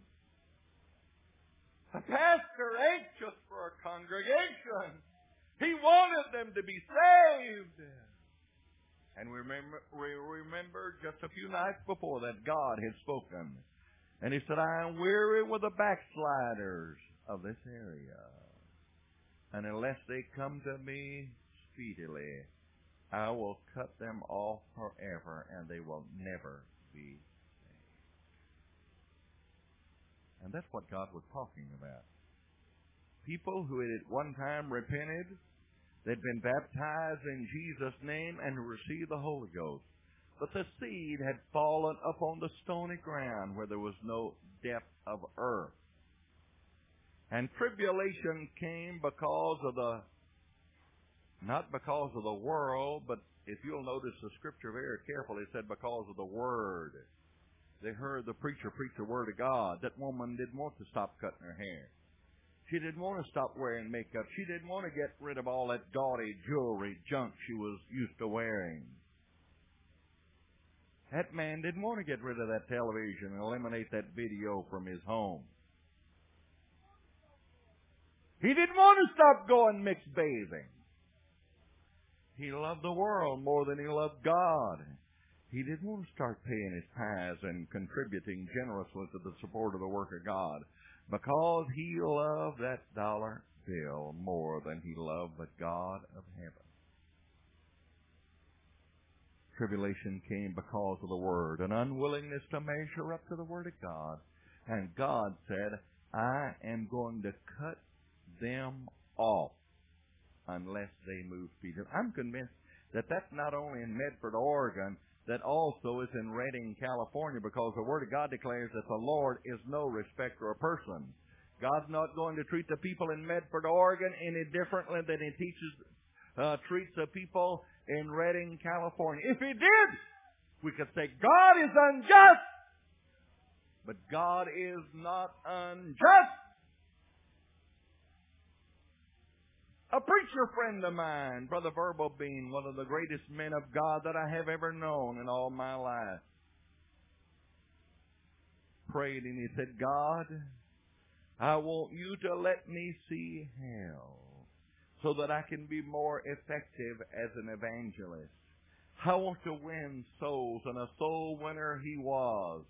A pastor anxious for a congregation. He wanted them to be saved. And we remember just a few nights before that God had spoken. And he said, I am weary with the backsliders of this area. And unless they come to me speedily, I will cut them off forever, and they will never be saved. And that's what God was talking about. People who had at one time repented, they'd been baptized in Jesus' name and received the Holy Ghost. But the seed had fallen upon the stony ground where there was no depth of earth. And tribulation came because of not because of the world, but if you'll notice the scripture very carefully, it said because of the Word. They heard the preacher preach the Word of God. That woman didn't want to stop cutting her hair. She didn't want to stop wearing makeup. She didn't want to get rid of all that gaudy jewelry junk she was used to wearing. That man didn't want to get rid of that television and eliminate that video from his home. He didn't want to stop going mixed bathing. He loved the world more than he loved God. He didn't want to start paying his tithes and contributing generously to the support of the work of God, because he loved that dollar bill more than he loved the God of heaven. Tribulation came because of the Word, an unwillingness to measure up to the Word of God. And God said, I am going to cut them off unless they move speedily. I'm convinced that that's not only in Medford, Oregon, that also is in Redding, California, because the Word of God declares that the Lord is no respecter of persons. God's not going to treat the people in Medford, Oregon any differently than He treats the people in Redding, California. If He did, we could say God is unjust, but God is not unjust. A preacher friend of mine, Brother Verbo Bean, one of the greatest men of God that I have ever known in all my life, prayed and he said, God, I want you to let me see hell so that I can be more effective as an evangelist. I want to win souls, and a soul winner he was.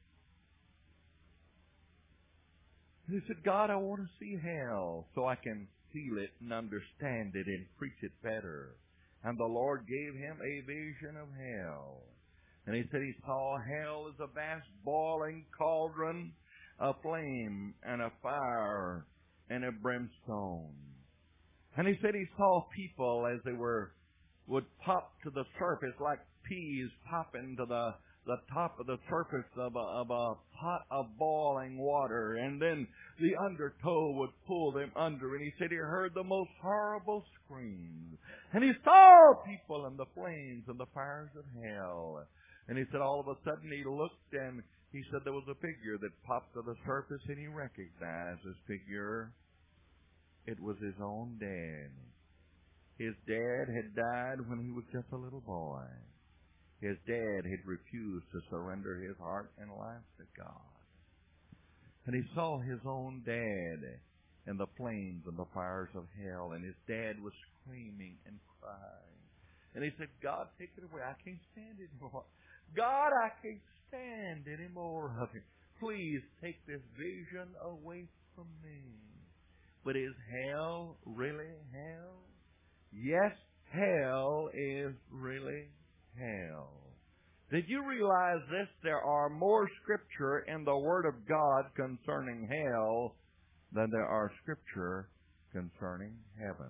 He said, God, I want to see hell so I can feel it and understand it and preach it better. And the Lord gave him a vision of hell. And he said he saw hell as a vast boiling cauldron, a flame and a fire and a brimstone. And he said he saw people as they would pop to the surface like peas popping to the top of the surface of a pot of boiling water, and then the undertow would pull them under, and he said he heard the most horrible screams, and he saw people in the flames and the fires of hell. And he said all of a sudden he looked, and he said there was a figure that popped to the surface, and he recognized this figure. It was his own dad. His dad had died when he was just a little boy. His dad had refused to surrender his heart and life to God. And he saw his own dad in the flames and the fires of hell, and his dad was screaming and crying. And he said, God, take it away. I can't stand it anymore. God, I can't stand any more of it. Please take this vision away from me. But is hell really hell? Yes, hell is really hell. Did you realize this? There are more scripture in the Word of God concerning hell than there are scripture concerning heaven.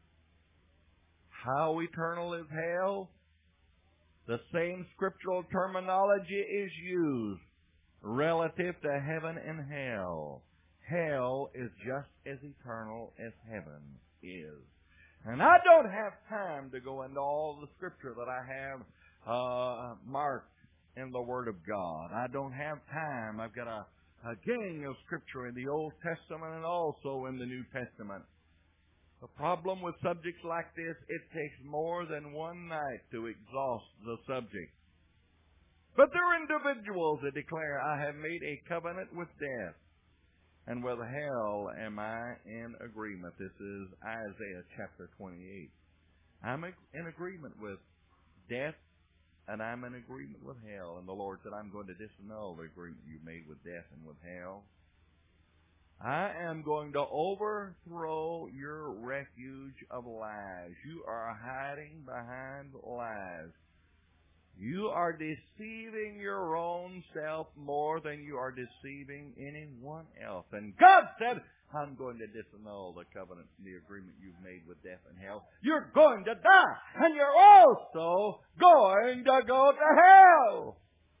How eternal is hell? The same scriptural terminology is used relative to heaven and hell. Hell is just as eternal as heaven is. And I don't have time to go into all the scripture that I have marked in the Word of God. I don't have time. I've got a gang of scripture in the Old Testament and also in the New Testament. The problem with subjects like this, it takes more than one night to exhaust the subject. But there are individuals that declare, I have made a covenant with death, and with hell am I in agreement. This is Isaiah chapter 28. I'm in agreement with death, and I'm in agreement with hell. And the Lord said, I'm going to disannul the agreement you made with death and with hell. I am going to overthrow your refuge of lies. You are hiding behind lies. You are deceiving your own self more than you are deceiving anyone else. And God said, I'm going to disannul the covenant and the agreement you've made with death and hell. You're going to die, and you're also going to go to hell.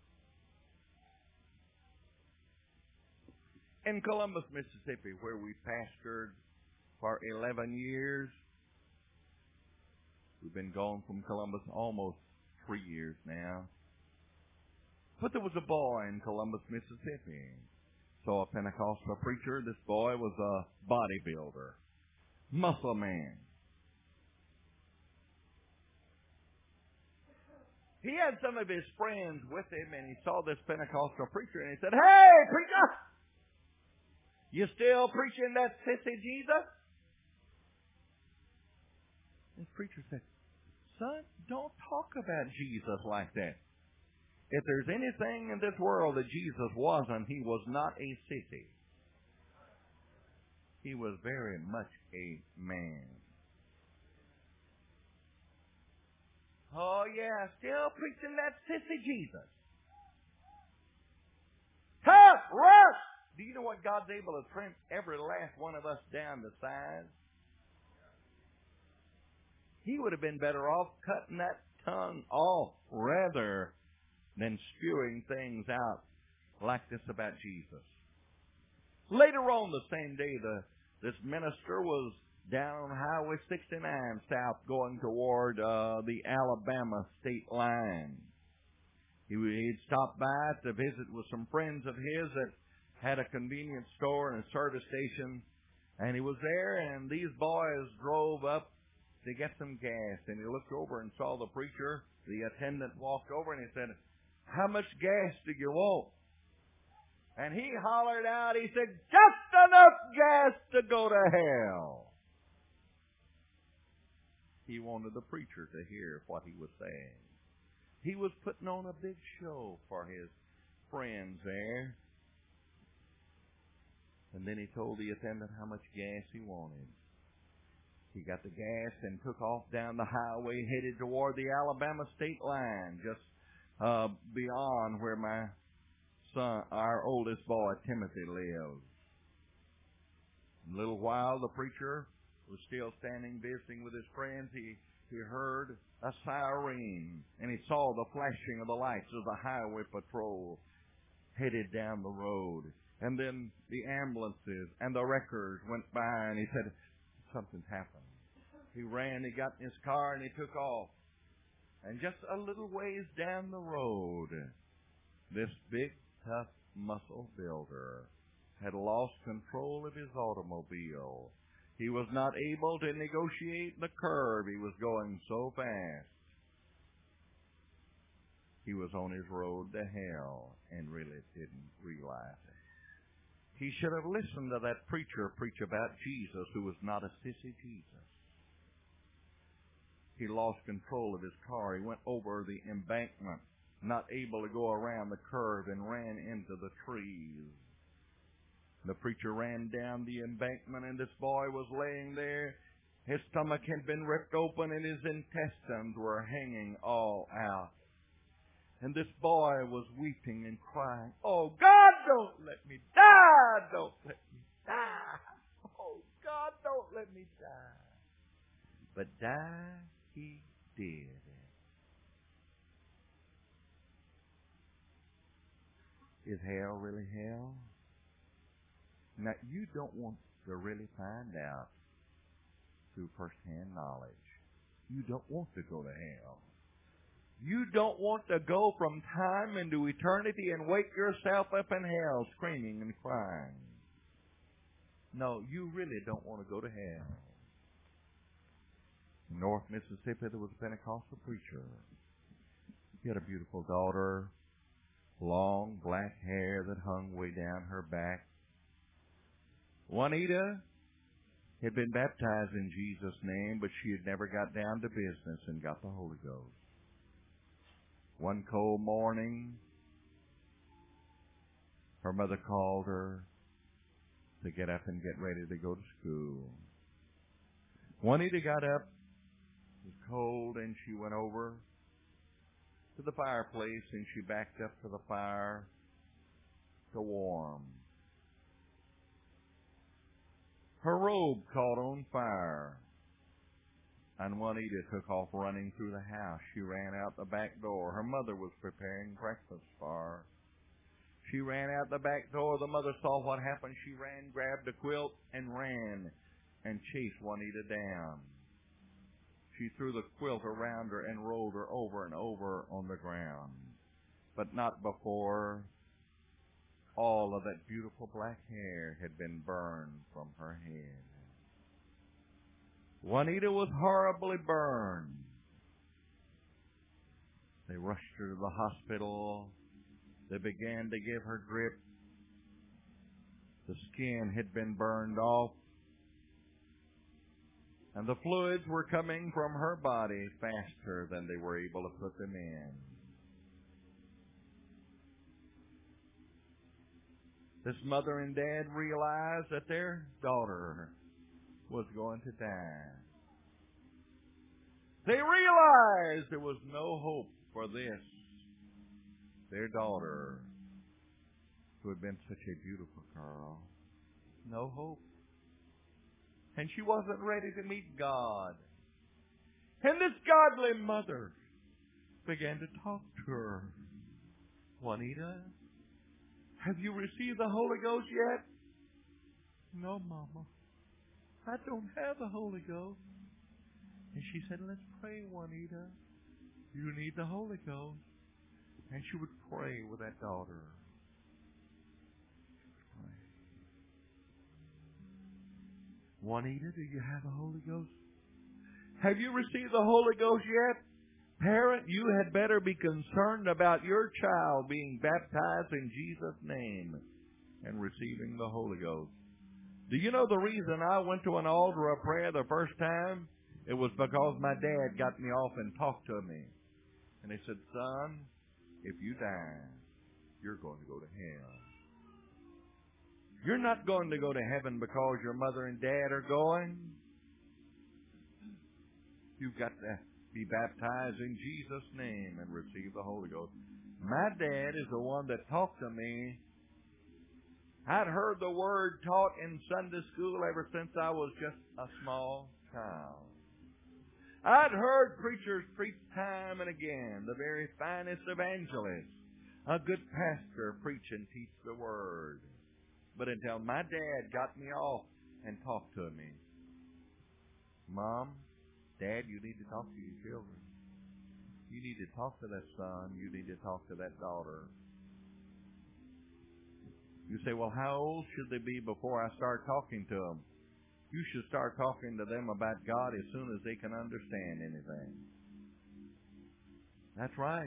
In Columbus, Mississippi, where we pastored for 11 years, we've been gone from Columbus almost 3 years now. But there was a boy in Columbus, Mississippi. Saw a Pentecostal preacher. This boy was a bodybuilder, muscle man. He had some of his friends with him, and he saw this Pentecostal preacher, and he said, Hey, preacher! You still preaching that sissy Jesus? This preacher said, Son, don't talk about Jesus like that. If there's anything in this world that Jesus wasn't, he was not a sissy. He was very much a man. Oh, yeah, still preaching that sissy Jesus. Tough, rough. Do you know what God's able to trim every last one of us down to size? He would have been better off cutting that tongue off rather than spewing things out like this about Jesus. Later on the same day, this minister was down on Highway 69 south going toward the Alabama state line. He'd stopped by to visit with some friends of his that had a convenience store and a service station, and he was there, and these boys drove up to get some gas, and he looked over and saw the preacher. The attendant walked over and he said, "How much gas do you want?" And he hollered out, he said, "Just enough gas to go to hell." He wanted the preacher to hear what he was saying. He was putting on a big show for his friends there. And then he told the attendant how much gas he wanted. He got the gas and took off down the highway, headed toward the Alabama state line, just beyond where my son, our oldest boy, Timothy, lives. In a little while, the preacher was still standing visiting with his friends. He heard a siren, and he saw the flashing of the lights of the highway patrol headed down the road. And then the ambulances and the wreckers went by, and he said, "Something's happened." He ran, he got in his car, and he took off. And just a little ways down the road, this big, tough muscle builder had lost control of his automobile. He was not able to negotiate the curve. He was going so fast. He was on his road to hell and really didn't realize it. He should have listened to that preacher preach about Jesus, who was not a sissy Jesus. He lost control of his car. He went over the embankment, not able to go around the curve, and ran into the trees. The preacher ran down the embankment, and this boy was laying there. His stomach had been ripped open, and his intestines were hanging all out. And this boy was weeping and crying, "Oh, God, don't let me die! Don't let me die! Oh, God, don't let me die!" But die he did. Is hell really hell? Now, you don't want to really find out through first-hand knowledge. You don't want to go to hell. You don't want to go from time into eternity and wake yourself up in hell screaming and crying. No, you really don't want to go to hell. In North Mississippi, there was a Pentecostal preacher. He had a beautiful daughter, long black hair that hung way down her back. Juanita had been baptized in Jesus' name, but she had never got down to business and got the Holy Ghost. One cold morning, her mother called her to get up and get ready to go to school. Juanita got up. It was cold, and she went over to the fireplace, and she backed up to the fire to warm. Her robe caught on fire, and Juanita took off running through the house. She ran out the back door. Her mother was preparing breakfast for her. She ran out the back door. The mother saw what happened. She ran, grabbed a quilt, and ran and chased Juanita down. She threw the quilt around her and rolled her over and over on the ground, but not before all of that beautiful black hair had been burned from her head. Juanita was horribly burned. They rushed her to the hospital. They began to give her drip. The skin had been burned off, and the fluids were coming from her body faster than they were able to put them in. This mother and dad realized that their daughter was going to die. They realized there was no hope for this, their daughter, who had been such a beautiful girl. No hope. And she wasn't ready to meet God. And this godly mother began to talk to her. "Juanita, have you received the Holy Ghost yet?" No, Mama, I don't have the Holy Ghost. And she said, let's pray, Juanita. You need the Holy Ghost. And she would pray with that daughter. Juanita, do you have the Holy Ghost? Have you received the Holy Ghost yet? Parent, you had better be concerned about your child being baptized in Jesus' name and receiving the Holy Ghost. Do you know the reason I went to an altar of prayer the first time? It was because my dad got me off and talked to me. And he said, son, if you die, you're going to go to hell. You're not going to go to heaven because your mother and dad are going. You've got to be baptized in Jesus' name and receive the Holy Ghost. My dad is the one that talked to me. I'd heard the Word taught in Sunday school ever since I was just a small child. I'd heard preachers preach time and again, the very finest evangelists, a good pastor preach and teach the Word. But until my dad got me off and talked to me, Mom, Dad, you need to talk to your children. You need to talk to that son. You need to talk to that daughter. You say, well, how old should they be before I start talking to them? You should start talking to them about God as soon as they can understand anything. That's right.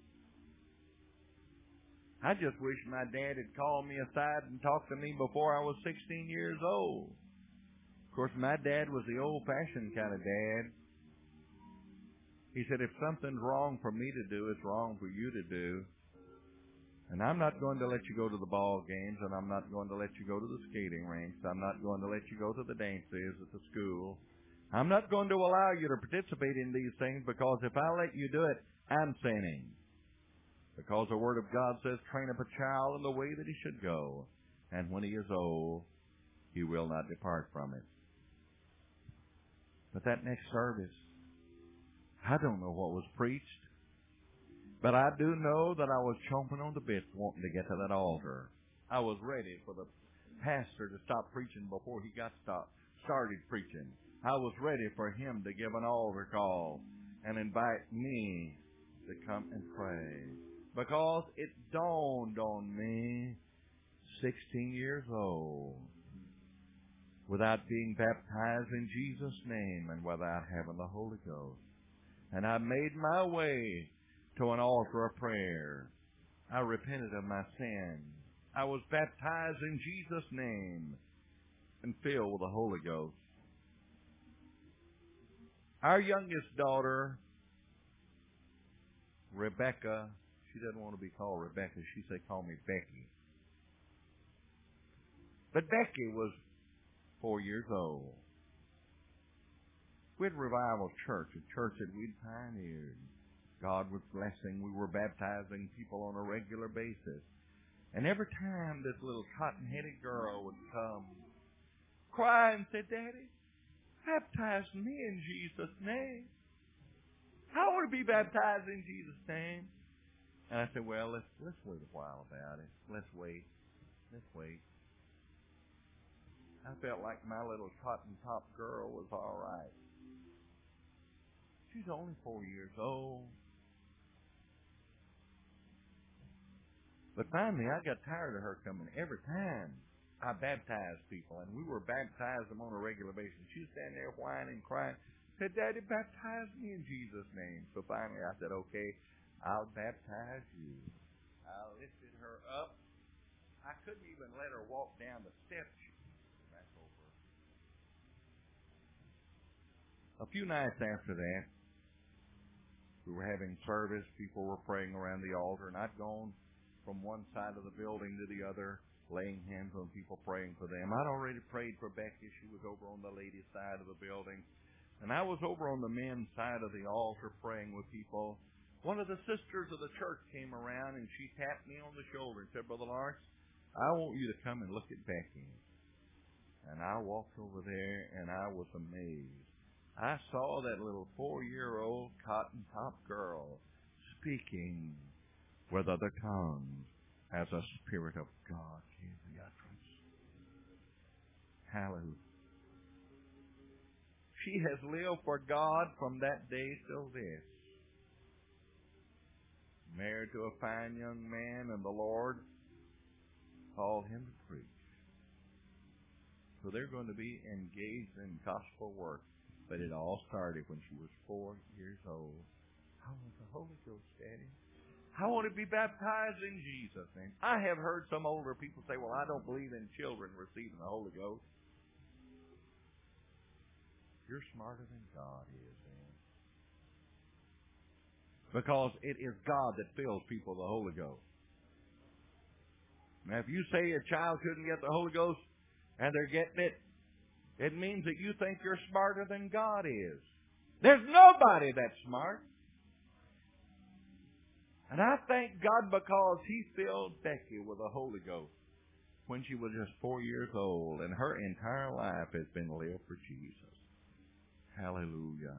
I just wish my dad had called me aside and talked to me before I was 16 years old. Of course, my dad was the old-fashioned kind of dad. He said, if something's wrong for me to do, it's wrong for you to do. And I'm not going to let you go to the ball games, and I'm not going to let you go to the skating rinks. I'm not going to let you go to the dances at the school. I'm not going to allow you to participate in these things, because if I let you do it, I'm sinning. Because the Word of God says, train up a child in the way that he should go, and when he is old, he will not depart from it. But that next service, I don't know what was preached, but I do know that I was chomping on the bit wanting to get to that altar. I was ready for the pastor to stop preaching before he started preaching. I was ready for him to give an altar call and invite me to come and pray. Because it dawned on me, 16 years old, without being baptized in Jesus' name and without having the Holy Ghost. And I made my way to an altar of prayer. I repented of my sin. I was baptized in Jesus' name and filled with the Holy Ghost. Our youngest daughter, Rebecca, she doesn't want to be called Rebecca. She said, call me Becky. But Becky was 4 years old. We had Revival Church, a church that we'd pioneered. God was blessing. We were baptizing people on a regular basis. And every time this little cotton-headed girl would come, cry and say, Daddy, baptize me in Jesus' name. I want to be baptized in Jesus' name. And I said, well, let's wait a while about it. Let's wait. Let's wait. I felt like my little cotton-top girl was all right. She's only 4 years old. But finally, I got tired of her coming every time I baptized people. And we were baptizing them on a regular basis. She was standing there whining, crying. Said, Daddy, baptize me in Jesus' name. So finally I said, okay, I'll baptize you. I lifted her up. I couldn't even let her walk down the steps. Back over. A few nights after that, we were having service. People were praying around the altar, and I'd gone from one side of the building to the other, laying hands on people, praying for them. I'd already prayed for Becky. She was over on the ladies' side of the building. And I was over on the men's side of the altar praying with people. One of the sisters of the church came around, and she tapped me on the shoulder and said, Brother Lawrence, I want you to come and look at Becky. And I walked over there, and I was amazed. I saw that little 4-year-old cotton-top girl speaking with other tongues as a Spirit of God gave the utterance. Hallelujah. She has lived for God from that day till this. Married to a fine young man, and the Lord called him to preach. So they're going to be engaged in gospel work. But it all started when she was 4 years old. I want the Holy Ghost, Daddy. I want to be baptized in Jesus' name. I have heard some older people say, well, I don't believe in children receiving the Holy Ghost. You're smarter than God is, man. Because it is God that fills people with the Holy Ghost. Now, if you say a child couldn't get the Holy Ghost and they're getting it, it means that you think you're smarter than God is. There's nobody that's smart. And I thank God because He filled Becky with the Holy Ghost when she was just 4 years old, and her entire life has been lived for Jesus. Hallelujah.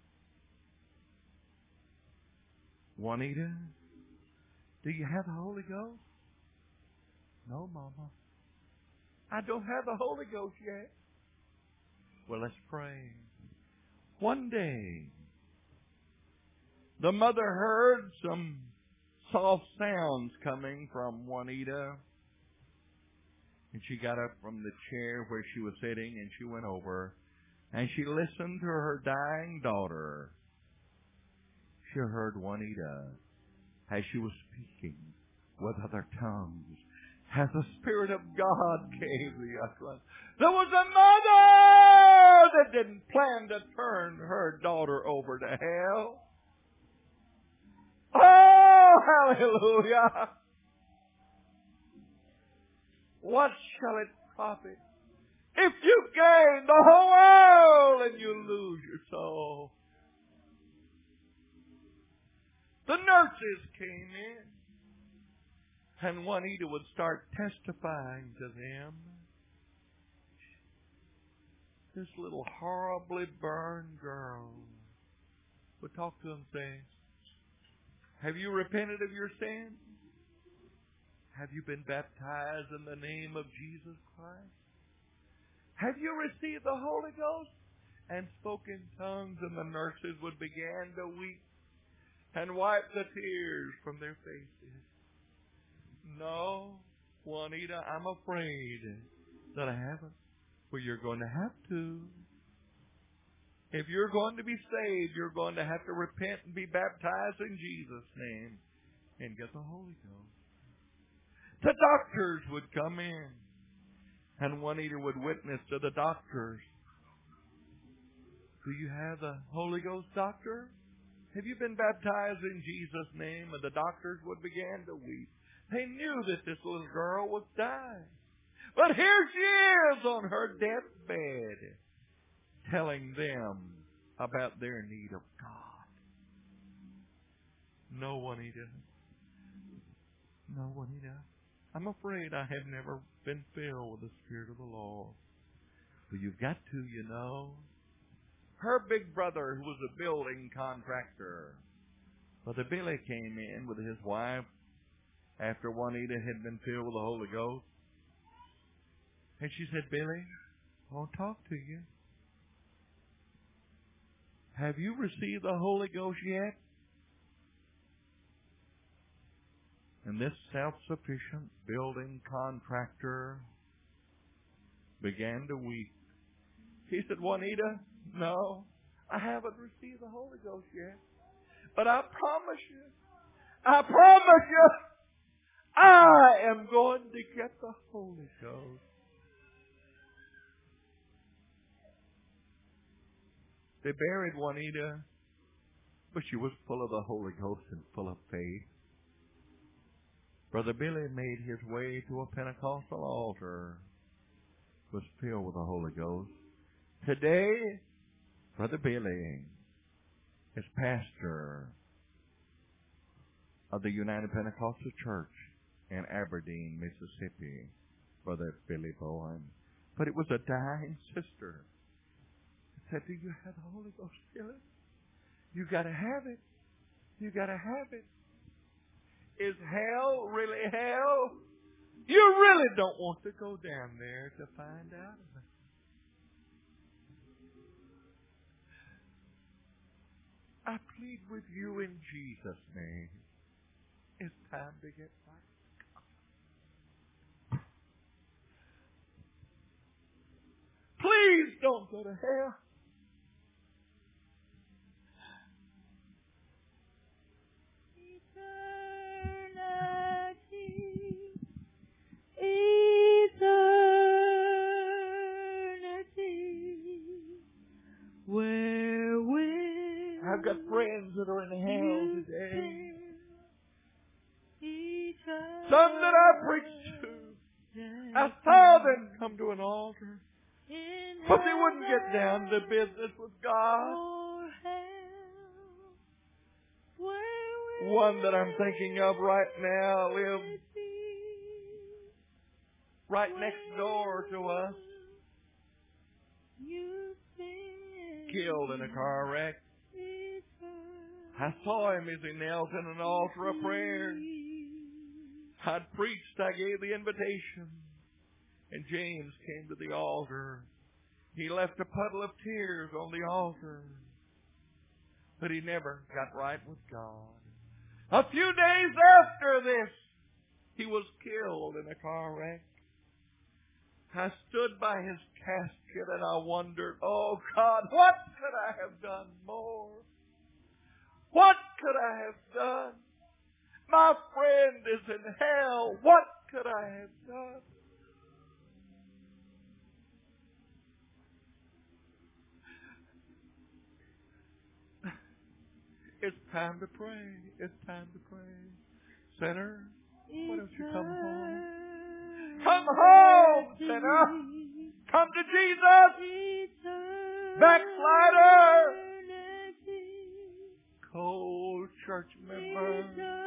Juanita, do you have the Holy Ghost? No, Mama. I don't have the Holy Ghost yet. Well, let's pray. One day, the mother heard some soft sounds coming from Juanita. And she got up from the chair where she was sitting, and she went over, and she listened to her dying daughter. She heard Juanita as she was speaking with other tongues, as the Spirit of God gave the utterance. There was a mother that didn't plan to turn her daughter over to hell. Oh, hallelujah! What shall it profit if you gain the whole world and you lose your soul? The nurses came in, and Juanita would start testifying to them. This little horribly burned girl would talk to them saying, have you repented of your sins? Have you been baptized in the name of Jesus Christ? Have you received the Holy Ghost? And spoke in tongues, and the nurses would begin to weep and wipe the tears from their faces. No, Juanita, I'm afraid that I haven't. Well, you're going to have to. If you're going to be saved, you're going to have to repent and be baptized in Jesus' name and get the Holy Ghost. The doctors would come in, and Juanita would witness to the doctors. Do you have the Holy Ghost, doctor? Have you been baptized in Jesus' name? And the doctors would begin to weep. They knew that this little girl was dying. But here she is on her deathbed, telling them about their need of God. No, Juanita. No, Juanita. I'm afraid I have never been filled with the Spirit of the Lord. But you've got to, you know. Her big brother, who was a building contractor, Brother Billy came in with his wife after Juanita had been filled with the Holy Ghost. And she said, Billy, I want to talk to you. Have you received the Holy Ghost yet? And this self-sufficient building contractor began to weep. He said, Juanita, no, I haven't received the Holy Ghost yet. But I promise you, I am going to get the Holy Ghost. They buried Juanita, but she was full of the Holy Ghost and full of faith. Brother Billy made his way to a Pentecostal altar, was filled with the Holy Ghost. Today, Brother Billy is pastor of the United Pentecostal Church in Aberdeen, Mississippi, Brother Billy Bowen. But it was a dying sister that said, do you have the Holy Ghost, Billy? You got to have it. You got to have it. Is hell really hell? You really don't want to go down there to find out. I plead with you in Jesus' name. It's time to get back. Please don't go to hell. Where will I've got friends that are in hell today. Some that I preached to. I saw them come to an altar. But they wouldn't get down to business with God. One that I'm thinking of right now lives right next door to us. Killed in a car wreck. I saw him as he knelt in an altar of prayer. I'd preached, I gave the invitation, and James came to the altar. He left a puddle of tears on the altar, but he never got right with God. A few days after this, he was killed in a car wreck. I stood by his casket and I wondered, oh God, what could I have done more? What could I have done? My friend is in hell. What could I have done? It's time to pray. It's time to pray. Sinner, why don't you come home? Come home, sinner. Come to Jesus. Backslider. Cold church member.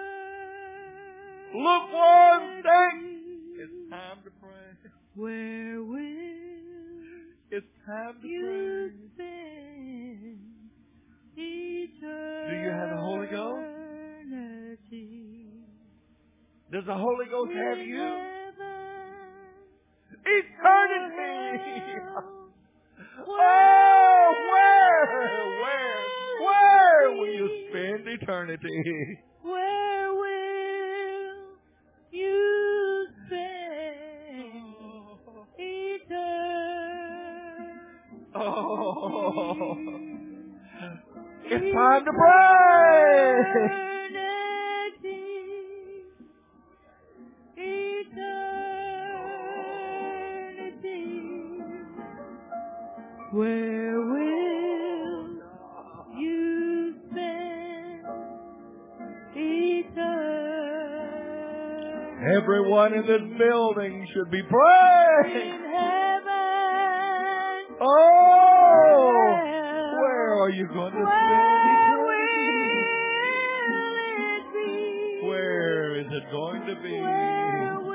Lukewarm saint. It's time to pray. Where will It's time to you pray. spend Do you have the Holy Ghost? eternity? Does the Holy Ghost have In you? heaven, Eternity! where Where will you spend eternity? Where will you spend eternity? Oh, it's time to pray! Where will you spend eternity? Everyone in this building should be praying. In heaven. Oh, where are you going to spend eternity? Where will it be? Where is it going to be? Where